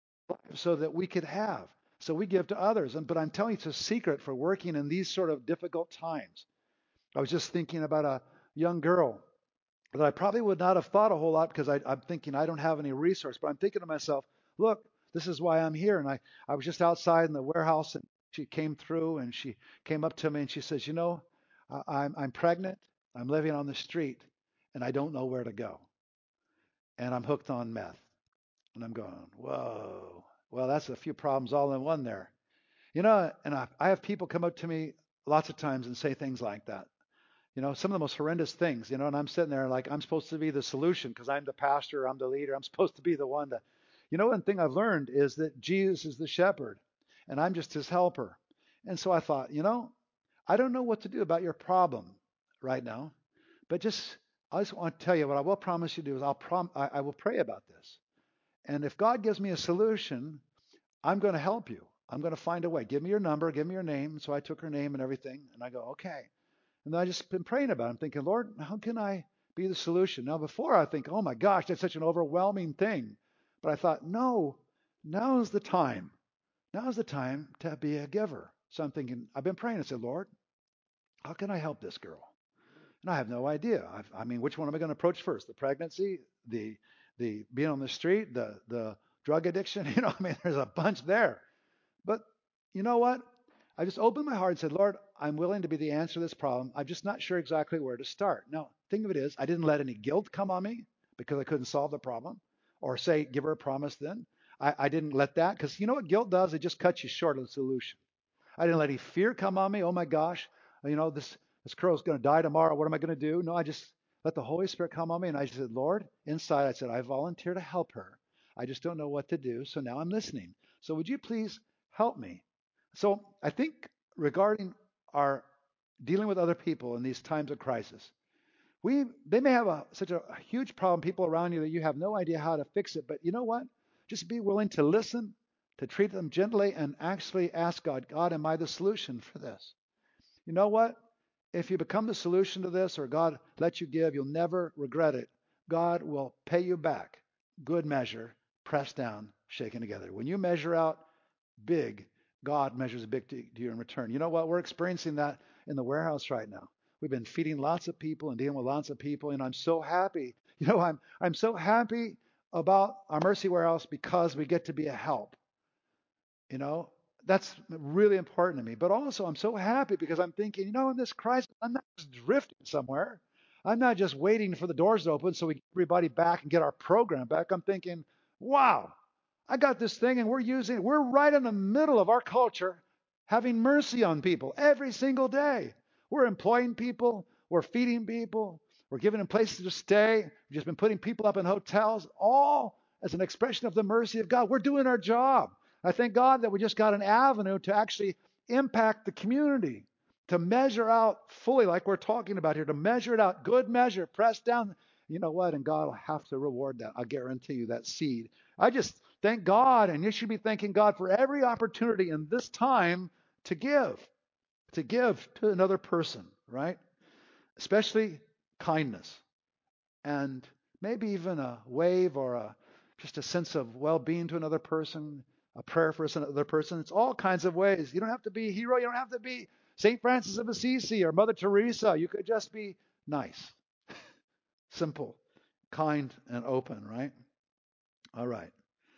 so that we could have. So we give to others. And but I'm telling you, it's a secret for working in these sort of difficult times. I was just thinking about a young girl that I probably would not have thought a whole lot because I, I'm thinking I don't have any resource. But I'm thinking to myself, look, this is why I'm here. And I, I was just outside in the warehouse, and she came through and she came up to me and she says, you know, I, I'm, I'm pregnant. I'm living on the street and I don't know where to go. And I'm hooked on meth. And I'm going, whoa. Well, that's a few problems all in one there. You know, and I, I have people come up to me lots of times and say things like that. You know, some of the most horrendous things, you know, and I'm sitting there like I'm supposed to be the solution because I'm the pastor, I'm the leader, I'm supposed to be the one to, you know, one thing I've learned is that Jesus is the shepherd and I'm just his helper. And so I thought, you know, I don't know what to do about your problem right now, but just, I just want to tell you what I will promise you to do is I'll prom, I, I will pray about this. And if God gives me a solution, I'm going to help you. I'm going to find a way. Give me your number, give me your name. So I took her name and everything. And I go, okay. And then I just been praying about it. I'm thinking, Lord, how can I be the solution? Now, before I think, oh my gosh, that's such an overwhelming thing. But I thought, no, now's the time. Now's the time to be a giver. So I'm thinking, I've been praying. I said, Lord, how can I help this girl? And I have no idea. I've, I mean, which one am I going to approach first? The pregnancy, the the being on the street, the the drug addiction. You know, I mean, there's a bunch there. But you know what? I just opened my heart and said, Lord, I'm willing to be the answer to this problem. I'm just not sure exactly where to start. Now, thing of it is, I didn't let any guilt come on me because I couldn't solve the problem or say, give her a promise then. I, I didn't let that because you know what guilt does? It just cuts you short of the solution. I didn't let any fear come on me. Oh my gosh, you know, this, this girl's going to die tomorrow. What am I going to do? No, I just let the Holy Spirit come on me. And I said, Lord, inside, I said, I volunteer to help her. I just don't know what to do. So now I'm listening. So would you please help me? So I think regarding our dealing with other people in these times of crisis, we they may have a, such a, a huge problem, people around you that you have no idea how to fix it. But you know what? Just be willing to listen, to treat them gently, and actually ask God, God, am I the solution for this? You know what? If you become the solution to this or God lets you give, you'll never regret it. God will pay you back. Good measure, pressed down, shaken together. When you measure out big, God measures big to you in return. You know what? We're experiencing that in the warehouse right now. We've been feeding lots of people and dealing with lots of people, and I'm so happy. You know, I'm I'm so happy about our Mercy Warehouse because we get to be a help. You know, that's really important to me. But also, I'm so happy because I'm thinking, you know, in this crisis, I'm not just drifting somewhere. I'm not just waiting for the doors to open so we get everybody back and get our program back. I'm thinking, wow, I got this thing and we're using it. We're right in the middle of our culture having mercy on people every single day. We're employing people. We're feeding people. We're giving them places to stay. We've just been putting people up in hotels, all as an expression of the mercy of God. We're doing our job. I thank God that we just got an avenue to actually impact the community, to measure out fully like we're talking about here, to measure it out, good measure, pressed down. You know what? And God will have to reward that. I guarantee you that seed. I just thank God, and you should be thanking God for every opportunity in this time to give, to give to another person, right? Especially kindness and maybe even a wave or a just a sense of well-being to another person, a prayer for another person. It's all kinds of ways. You don't have to be a hero. You don't have to be Saint Francis of Assisi or Mother Teresa. You could just be nice, simple, kind, and open, right? All right.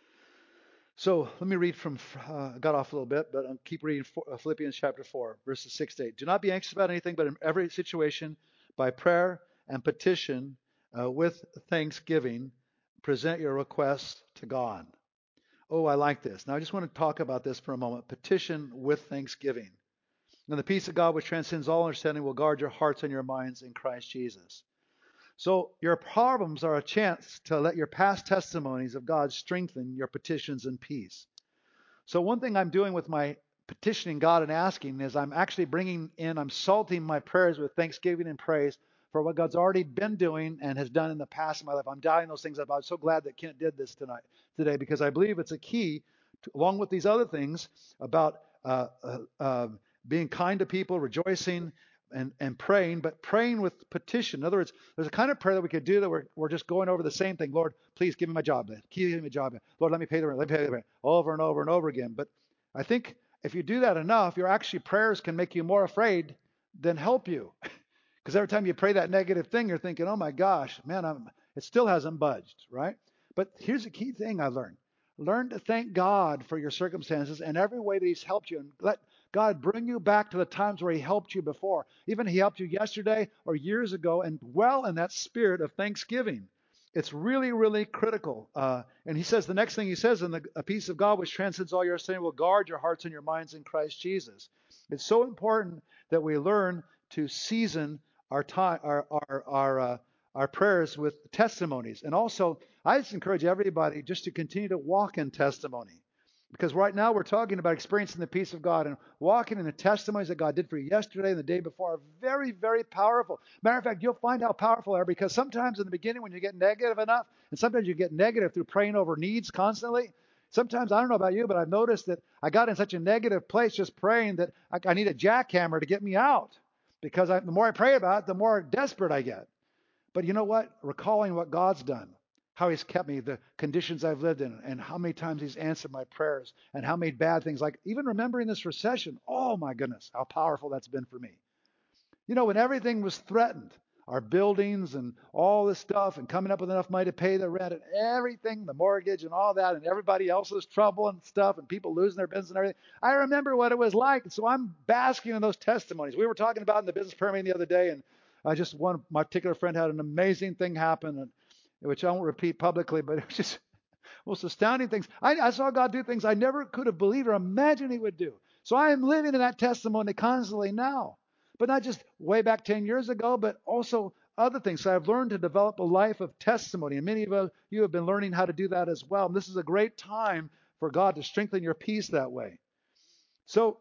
So let me read from, uh, I got off a little bit, but I'll keep reading Philippians chapter four, verses six to eight. Do not be anxious about anything, but in every situation, by prayer and petition, uh, with thanksgiving, present your requests to God. Oh, I like this. Now I just want to talk about this for a moment. Petition with thanksgiving. And the peace of God, which transcends all understanding, will guard your hearts and your minds in Christ Jesus. So your problems are a chance to let your past testimonies of God strengthen your petitions and peace. So one thing I'm doing with my petitioning God and asking is I'm actually bringing in, I'm salting my prayers with thanksgiving and praise for what God's already been doing and has done in the past in my life. I'm dialing those things up. I'm so glad that Kent did this tonight, today, because I believe it's a key, to, along with these other things about uh, uh, uh, being kind to people, rejoicing, and, and praying, but praying with petition. In other words, there's a kind of prayer that we could do that we're, we're just going over the same thing. Lord, please give me my job. Give me my job. Lord, let me pay the rent. Let me pay the rent. Over and over and over again. But I think if you do that enough, your actually prayers can make you more afraid than help you. Because every time you pray that negative thing, you're thinking, oh my gosh, man, I'm, it still hasn't budged, right? But here's a key thing I learned. Learn to thank God for your circumstances and every way that He's helped you. And let God bring you back to the times where He helped you before. Even He helped you yesterday or years ago, and dwell in that spirit of thanksgiving. It's really, really critical. Uh, and He says, the next thing He says, in the a peace of God which transcends all your understanding will guard your hearts and your minds in Christ Jesus. It's so important that we learn to season our time, our our our uh, our prayers with testimonies. And also, I just encourage everybody just to continue to walk in testimony. Because right now we're talking about experiencing the peace of God, and walking in the testimonies that God did for you yesterday and the day before are very, very powerful. Matter of fact, you'll find how powerful they are, because sometimes in the beginning when you get negative enough, and sometimes you get negative through praying over needs constantly. Sometimes, I don't know about you, but I've noticed that I got in such a negative place just praying that I, I need a jackhammer to get me out. Because I, the more I pray about it, the more desperate I get. But you know what? Recalling what God's done, how he's kept me, the conditions I've lived in, and how many times he's answered my prayers, and how many bad things, like even remembering this recession. Oh my goodness, how powerful that's been for me. You know, when everything was threatened, our buildings and all this stuff, and coming up with enough money to pay the rent and everything, the mortgage and all that, and everybody else's trouble and stuff, and people losing their business and everything. I remember what it was like. So I'm basking in those testimonies. We were talking about in the business prayer meeting the other day, and I just, one, my particular friend had an amazing thing happen, and, which I won't repeat publicly, but it was just most astounding things. I, I saw God do things I never could have believed or imagined he would do. So I am living in that testimony constantly now. But not just way back ten years ago, but also other things. So I've learned to develop a life of testimony. And many of you have been learning how to do that as well. And this is a great time for God to strengthen your peace that way. So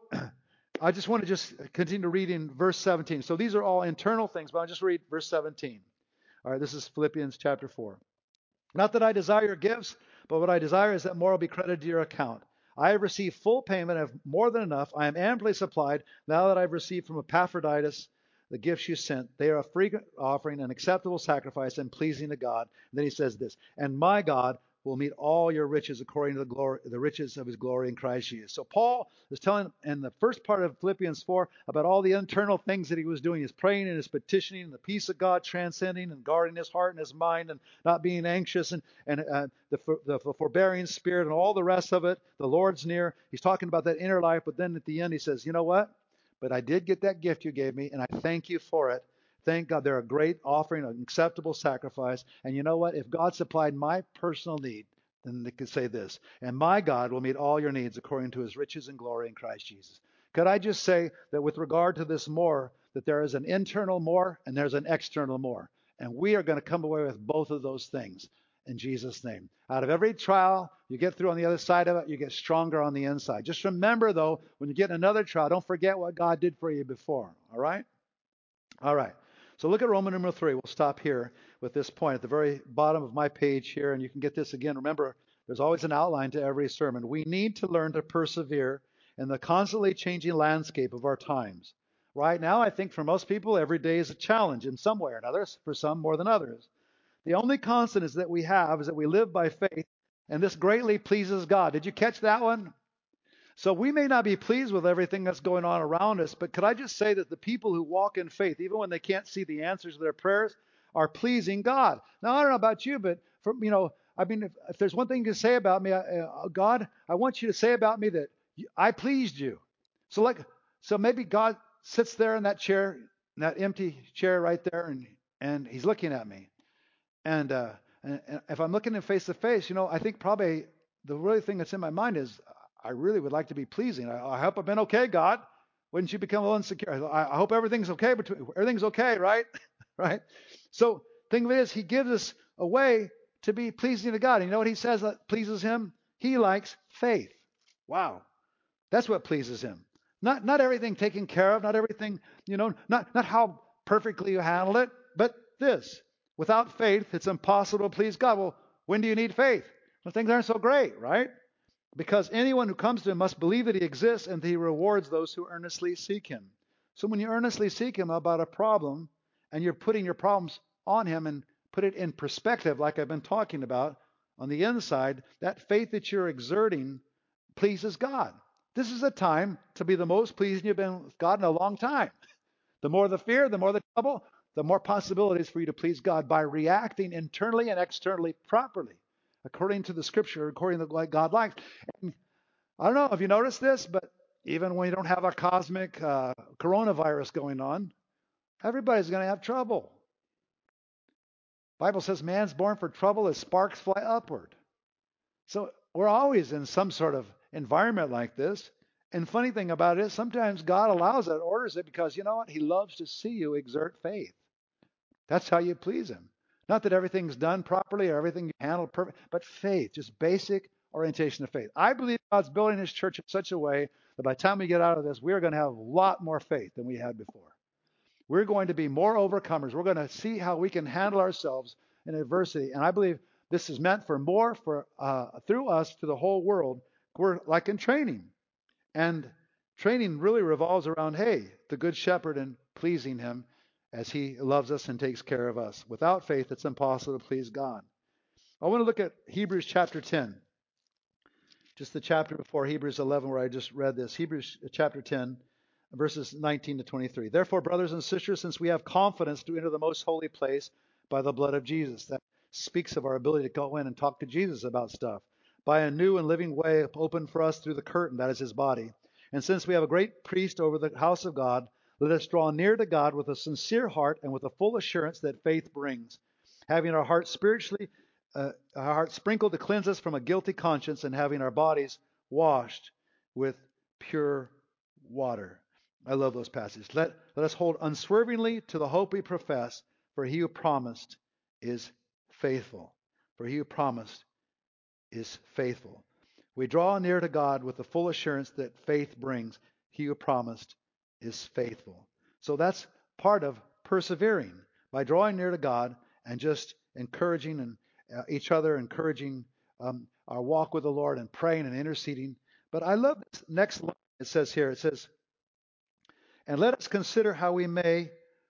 I just want to just continue to read in verse seventeen. So these are all internal things, but I'll just read verse seventeen. All right, this is Philippians chapter four. Not that I desire your gifts, but what I desire is that more will be credited to your account. I have received full payment of more than enough. I am amply supplied now that I've received from Epaphroditus the gifts you sent. They are a free offering, an acceptable sacrifice, and pleasing to God. And then he says this, and my God will meet all your riches according to the glory, the riches of his glory in Christ Jesus. So Paul is telling in the first part of Philippians four about all the internal things that he was doing. He's praying and his petitioning, and the peace of God transcending and guarding his heart and his mind, and not being anxious, and, and uh, the, the, the forbearing spirit and all the rest of it. The Lord's near. He's talking about that inner life, but then at the end he says, you know what? But I did get that gift you gave me, and I thank you for it. Thank God they're a great offering, an acceptable sacrifice. And you know what? If God supplied my personal need, then they could say this, and my God will meet all your needs according to his riches and glory in Christ Jesus. Could I just say that with regard to this more, that there is an internal more and there's an external more. And we are going to come away with both of those things in Jesus' name. Out of every trial you get through on the other side of it, you get stronger on the inside. Just remember, though, when you get in another trial, don't forget what God did for you before. All right? All right. So look at Roman numeral three. We'll stop here with this point at the very bottom of my page here, and you can get this again. Remember, there's always an outline to every sermon. We need to learn to persevere in the constantly changing landscape of our times. Right now, I think for most people, every day is a challenge in some way or another, for some more than others. The only constant is that we have is that we live by faith, and this greatly pleases God. Did you catch that one? So we may not be pleased with everything that's going on around us, but could I just say that the people who walk in faith, even when they can't see the answers to their prayers, are pleasing God. Now, I don't know about you, but for, you know, I mean, if, if there's one thing you can say about me, uh, God, I want you to say about me that I pleased you. So like, so maybe God sits there in that chair, in that empty chair right there, and and he's looking at me. And, uh, and, and if I'm looking him face to face, you know, I think probably the really thing that's in my mind is I really would like to be pleasing. I, I hope I've been okay, God. Wouldn't you become a little insecure? I, I hope everything's okay. Between everything's okay, right? Right. So thing of it is, he gives us a way to be pleasing to God. And you know what he says that pleases him? He likes faith. Wow, that's what pleases him. Not not everything taken care of, not everything, you know, not not how perfectly you handled it, but this. Without faith, it's impossible to please God. Well, when do you need faith? When things aren't so great, right? Because anyone who comes to him must believe that he exists and that he rewards those who earnestly seek him. So when you earnestly seek him about a problem and you're putting your problems on him and put it in perspective, like I've been talking about, on the inside, that faith that you're exerting pleases God. This is a time to be the most pleasing you've been with God in a long time. The more the fear, the more the trouble, the more possibilities for you to please God by reacting internally and externally properly, according to the scripture, according to what God likes. And I don't know if you noticed this, but even when you don't have a cosmic uh, coronavirus going on, everybody's going to have trouble. The Bible says man's born for trouble as sparks fly upward. So we're always in some sort of environment like this. And funny thing about it is sometimes God allows it, orders it, because you know what? He loves to see you exert faith. That's how you please him. Not that everything's done properly or everything you handle perfect, but faith, just basic orientation of faith. I believe God's building his church in such a way that by the time we get out of this, we're going to have a lot more faith than we had before. We're going to be more overcomers. We're going to see how we can handle ourselves in adversity. And I believe this is meant for more for uh, through us to the whole world. We're like in training. And training really revolves around, hey, the good shepherd and pleasing him as he loves us and takes care of us. Without faith, it's impossible to please God. I want to look at Hebrews chapter ten, just the chapter before Hebrews eleven where I just read this. Hebrews chapter ten, verses nineteen to twenty-three. Therefore, brothers and sisters, since we have confidence to enter the most holy place by the blood of Jesus, that speaks of our ability to go in and talk to Jesus about stuff, by a new and living way opened for us through the curtain, that is his body. And since we have a great priest over the house of God, let us draw near to God with a sincere heart and with a full assurance that faith brings, having our hearts spiritually, uh, our hearts sprinkled to cleanse us from a guilty conscience, and having our bodies washed with pure water. I love those passages. Let, let us hold unswervingly to the hope we profess, for he who promised is faithful. For he who promised is faithful. We draw near to God with the full assurance that faith brings. He who promised is faithful. So that's part of persevering, by drawing near to God and just encouraging and uh, each other, encouraging um, our walk with the Lord and praying and interceding. But I love this next line. It says here, it says, and let us consider how we may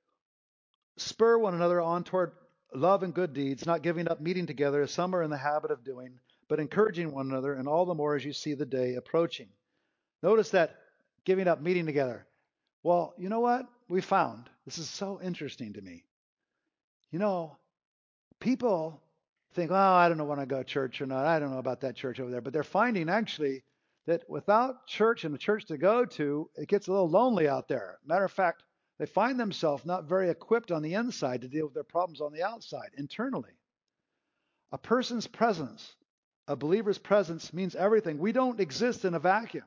spur one another on toward love and good deeds, not giving up meeting together as some are in the habit of doing, but encouraging one another, and all the more as you see the day approaching. Notice that giving up meeting together. Well, you know what? We found, this is so interesting to me. You know, people think, oh, I don't know when I go to church or not. I don't know about that church over there. But they're finding actually that without church and a church to go to, it gets a little lonely out there. Matter of fact, they find themselves not very equipped on the inside to deal with their problems on the outside, internally. A person's presence, a believer's presence, means everything. We don't exist in a vacuum.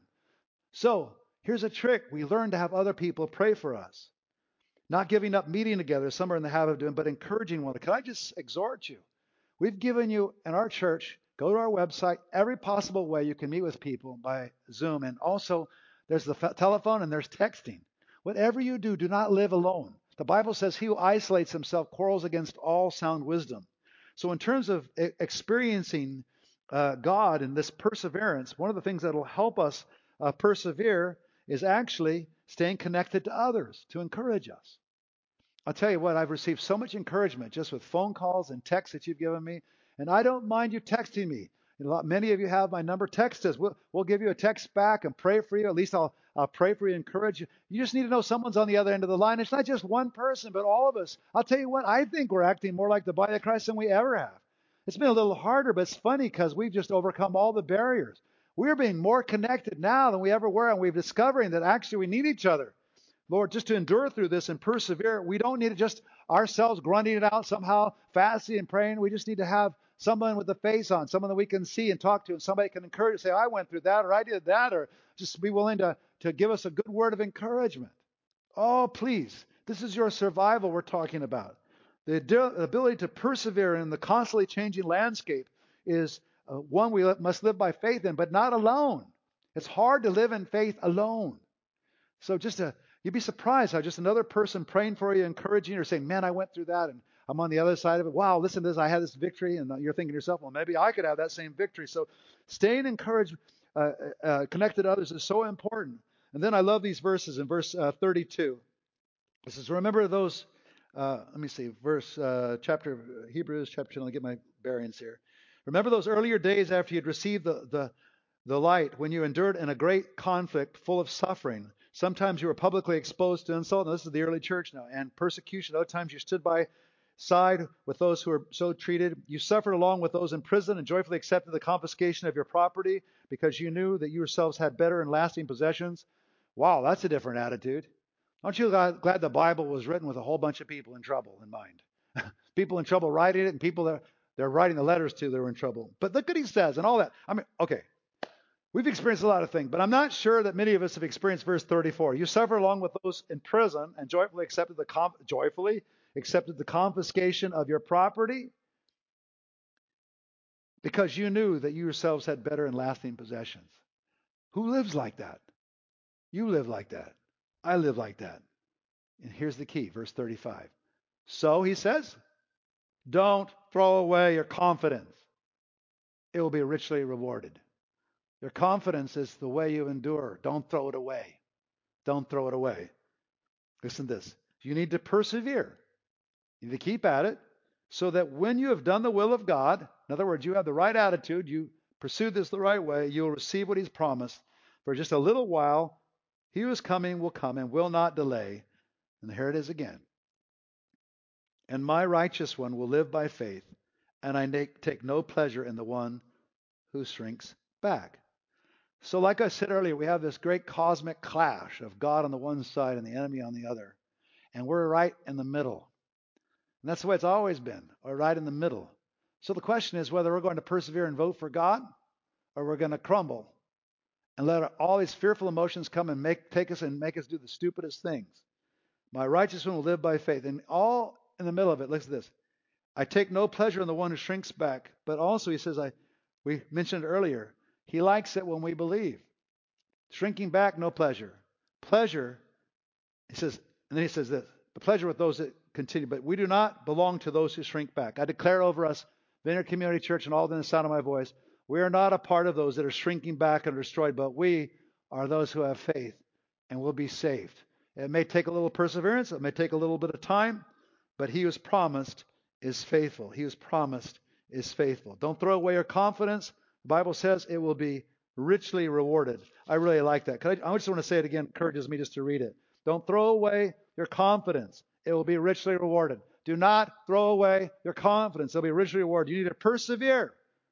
So here's a trick. We learn to have other people pray for us. Not giving up meeting together, some are in the habit of doing, but encouraging one another. Can I just exhort you? We've given you, in our church, go to our website, every possible way you can meet with people by Zoom. And also, there's the telephone and there's texting. Whatever you do, do not live alone. The Bible says he who isolates himself quarrels against all sound wisdom. So in terms of experiencing uh, God and this perseverance, one of the things that will help us uh, persevere is actually staying connected to others to encourage us. I'll tell you what, I've received so much encouragement just with phone calls and texts that you've given me. And I don't mind you texting me. You know, many of you have my number. Text us. We'll, we'll give you a text back and pray for you. At least I'll, I'll pray for you, encourage you. You just need to know someone's on the other end of the line. It's not just one person, but all of us. I'll tell you what, I think we're acting more like the body of Christ than we ever have. It's been a little harder, but it's funny because we've just overcome all the barriers. We're being more connected now than we ever were, and we're discovering that actually we need each other. Lord, just to endure through this and persevere, we don't need to just ourselves grunting it out somehow, fasting and praying. We just need to have someone with a face on, someone that we can see and talk to, and somebody can encourage, say, I went through that, or I did that, or just be willing to, to give us a good word of encouragement. Oh, please, this is your survival we're talking about. The ability to persevere in the constantly changing landscape is uh, one we must live by faith in, but not alone. It's hard to live in faith alone. So just to, you'd be surprised how just another person praying for you, encouraging you, or saying, man, I went through that and I'm on the other side of it. Wow, listen to this. I had this victory. And you're thinking to yourself, well, maybe I could have that same victory. So staying encouraged, uh, uh, connected to others is so important. And then I love these verses in verse uh, thirty-two. It says, remember those, uh, let me see, verse, uh, chapter, Hebrews chapter ten, I'll get my bearings here. Remember those earlier days after you'd received the, the, the light, when you endured in a great conflict full of suffering. Sometimes you were publicly exposed to insult. Now, this is the early church now. And persecution. Other times you stood by side with those who were so treated. You suffered along with those in prison and joyfully accepted the confiscation of your property because you knew that you yourselves had better and lasting possessions. Wow, that's a different attitude. Aren't you glad, glad the Bible was written with a whole bunch of people in trouble in mind? People in trouble writing it, and people that they're writing the letters to that are in trouble. But look what he says and all that. I mean, okay. We've experienced a lot of things, but I'm not sure that many of us have experienced verse thirty-four. You suffer along with those in prison and joyfully accepted the com- joyfully accepted the confiscation of your property because you knew that you yourselves had better and lasting possessions. Who lives like that? You live like that. I live like that. And here's the key, verse thirty-five. So, he says, don't throw away your confidence. It will be richly rewarded. Your confidence is the way you endure. Don't throw it away. Don't throw it away. Listen to this. You need to persevere. You need to keep at it so that when you have done the will of God, in other words, you have the right attitude, you pursue this the right way, you will receive what he's promised. For just a little while, he who is coming will come and will not delay. And here it is again. And my righteous one will live by faith, and I take no pleasure in the one who shrinks back. So like I said earlier, we have this great cosmic clash of God on the one side and the enemy on the other. And we're right in the middle. And that's the way it's always been. We're right in the middle. So the question is whether we're going to persevere and vote for God or we're going to crumble and let all these fearful emotions come and make take us and make us do the stupidest things. My righteous one will live by faith. And all in the middle of it, listen to this. I take no pleasure in the one who shrinks back. But also he says, I we mentioned earlier, he likes it when we believe. Shrinking back, no pleasure. Pleasure, he says, and then he says this, the pleasure with those that continue, but we do not belong to those who shrink back. I declare over us, Vineyard Community Church, and all within the sound of my voice, we are not a part of those that are shrinking back and destroyed, but we are those who have faith and will be saved. It may take a little perseverance, it may take a little bit of time, but he who is promised is faithful. He who is promised is faithful. Don't throw away your confidence. The Bible says it will be richly rewarded. I really like that. I, I just want to say it again. It encourages me just to read it. Don't throw away your confidence. It will be richly rewarded. Do not throw away your confidence. It will be richly rewarded. You need to persevere.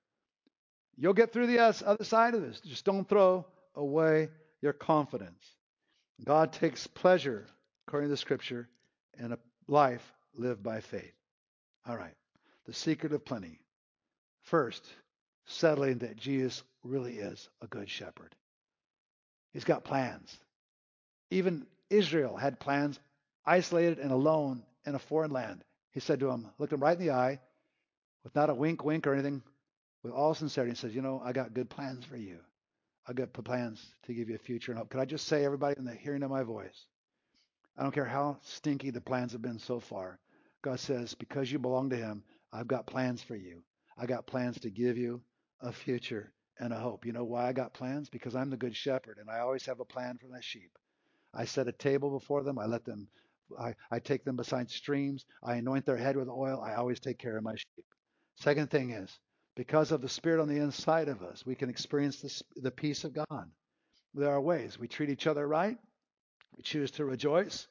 You'll get through the other side of this. Just don't throw away your confidence. God takes pleasure, according to the scripture, in a life lived by faith. All right. The secret of plenty. First, settling that Jesus really is a good shepherd. He's got plans. Even Israel had plans, isolated and alone in a foreign land. He said to him, looked him right in the eye, with not a wink, wink or anything, with all sincerity, and says, you know, I got good plans for you. I got plans to give you a future and hope. Could I just say, everybody in the hearing of my voice, I don't care how stinky the plans have been so far. God says, because you belong to him, I've got plans for you. I got plans to give you a future and a hope. You know why I got plans? Because I'm the good shepherd, and I always have a plan for my sheep. I set a table before them. I let them, I, I take them beside streams. I anoint their head with oil. I always take care of my sheep. Second thing is, because of the Spirit on the inside of us, we can experience this, the peace of God. There are ways. We treat each other right. We choose to rejoice.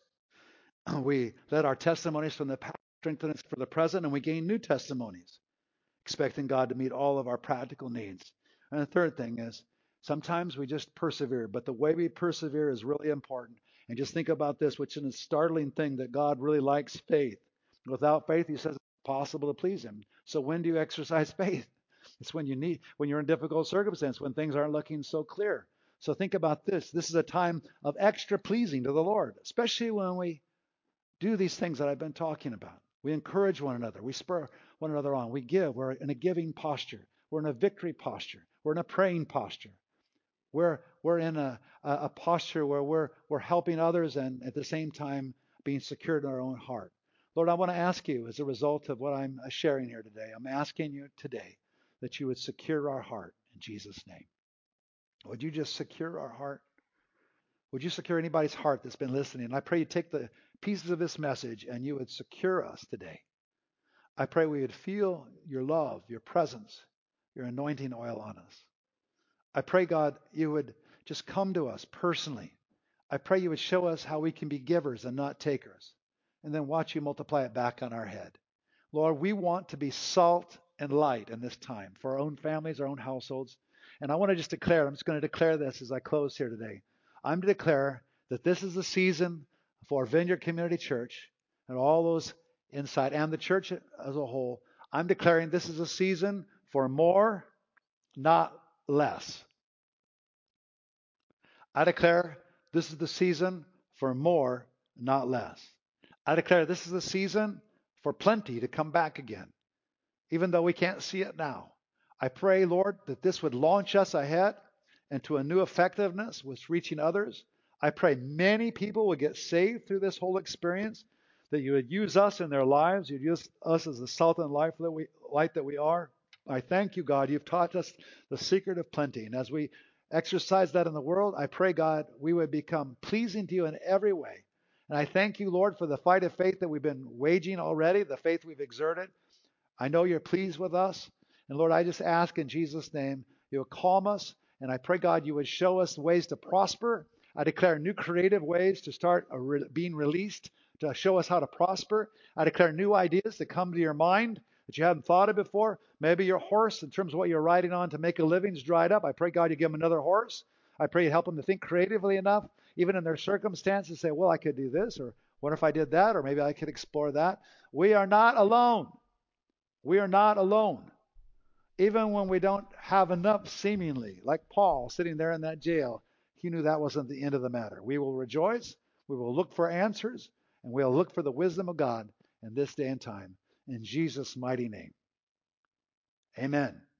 We let our testimonies from the past strengthen us for the present, and we gain new testimonies, expecting God to meet all of our practical needs. And the third thing is, sometimes we just persevere, but the way we persevere is really important. And just think about this, which is a startling thing, that God really likes faith. Without faith, he says, it's impossible to please him. So when do you exercise faith? It's when you need, when you're in difficult circumstance, when things aren't looking so clear. So think about this. This is a time of extra pleasing to the Lord, especially when we do these things that I've been talking about. We encourage one another. We spur one another on. We give. We're in a giving posture. We're in a victory posture. We're in a praying posture. We're, we're in a, a, a posture where we're, we're helping others and at the same time being secured in our own heart. Lord, I want to ask you, as a result of what I'm sharing here today, I'm asking you today that you would secure our heart in Jesus' name. Would you just secure our heart? Would you secure anybody's heart that's been listening? And I pray you take the pieces of this message and you would secure us today. I pray we would feel your love, your presence, your anointing oil on us. I pray, God, you would just come to us personally. I pray you would show us how we can be givers and not takers, and then watch you multiply it back on our head. Lord, we want to be salt and light in this time for our own families, our own households. And I want to just declare, I'm just going to declare this as I close here today. I'm to declare that this is the season for Vineyard Community Church and all those inside and the church as a whole. I'm declaring this is a season for more, not less. I declare this is the season for more, not less. I declare this is the season for plenty to come back again, even though we can't see it now. I pray, Lord, that this would launch us ahead into a new effectiveness with reaching others. I pray many people would get saved through this whole experience, that you would use us in their lives. You'd use us as the salt and life that we, light that we are. I thank you, God. You've taught us the secret of plenty. And as we exercise that in the world, I pray, God, we would become pleasing to you in every way. And I thank you, Lord, for the fight of faith that we've been waging already, the faith we've exerted. I know you're pleased with us. And Lord, I just ask in Jesus' name, you will calm us. And I pray, God, you would show us ways to prosper. I declare new creative ways to start being released to show us how to prosper. I declare new ideas that come to your mind that you haven't thought of before. Maybe your horse, in terms of what you're riding on to make a living, is dried up. I pray, God, you give them another horse. I pray you help them to think creatively enough, even in their circumstances, say, well, I could do this, or what if I did that, or maybe I could explore that. We are not alone. We are not alone. Even when we don't have enough, seemingly, like Paul sitting there in that jail, he knew that wasn't the end of the matter. We will rejoice. We will look for answers, and we'll look for the wisdom of God in this day and time. In Jesus' mighty name. Amen.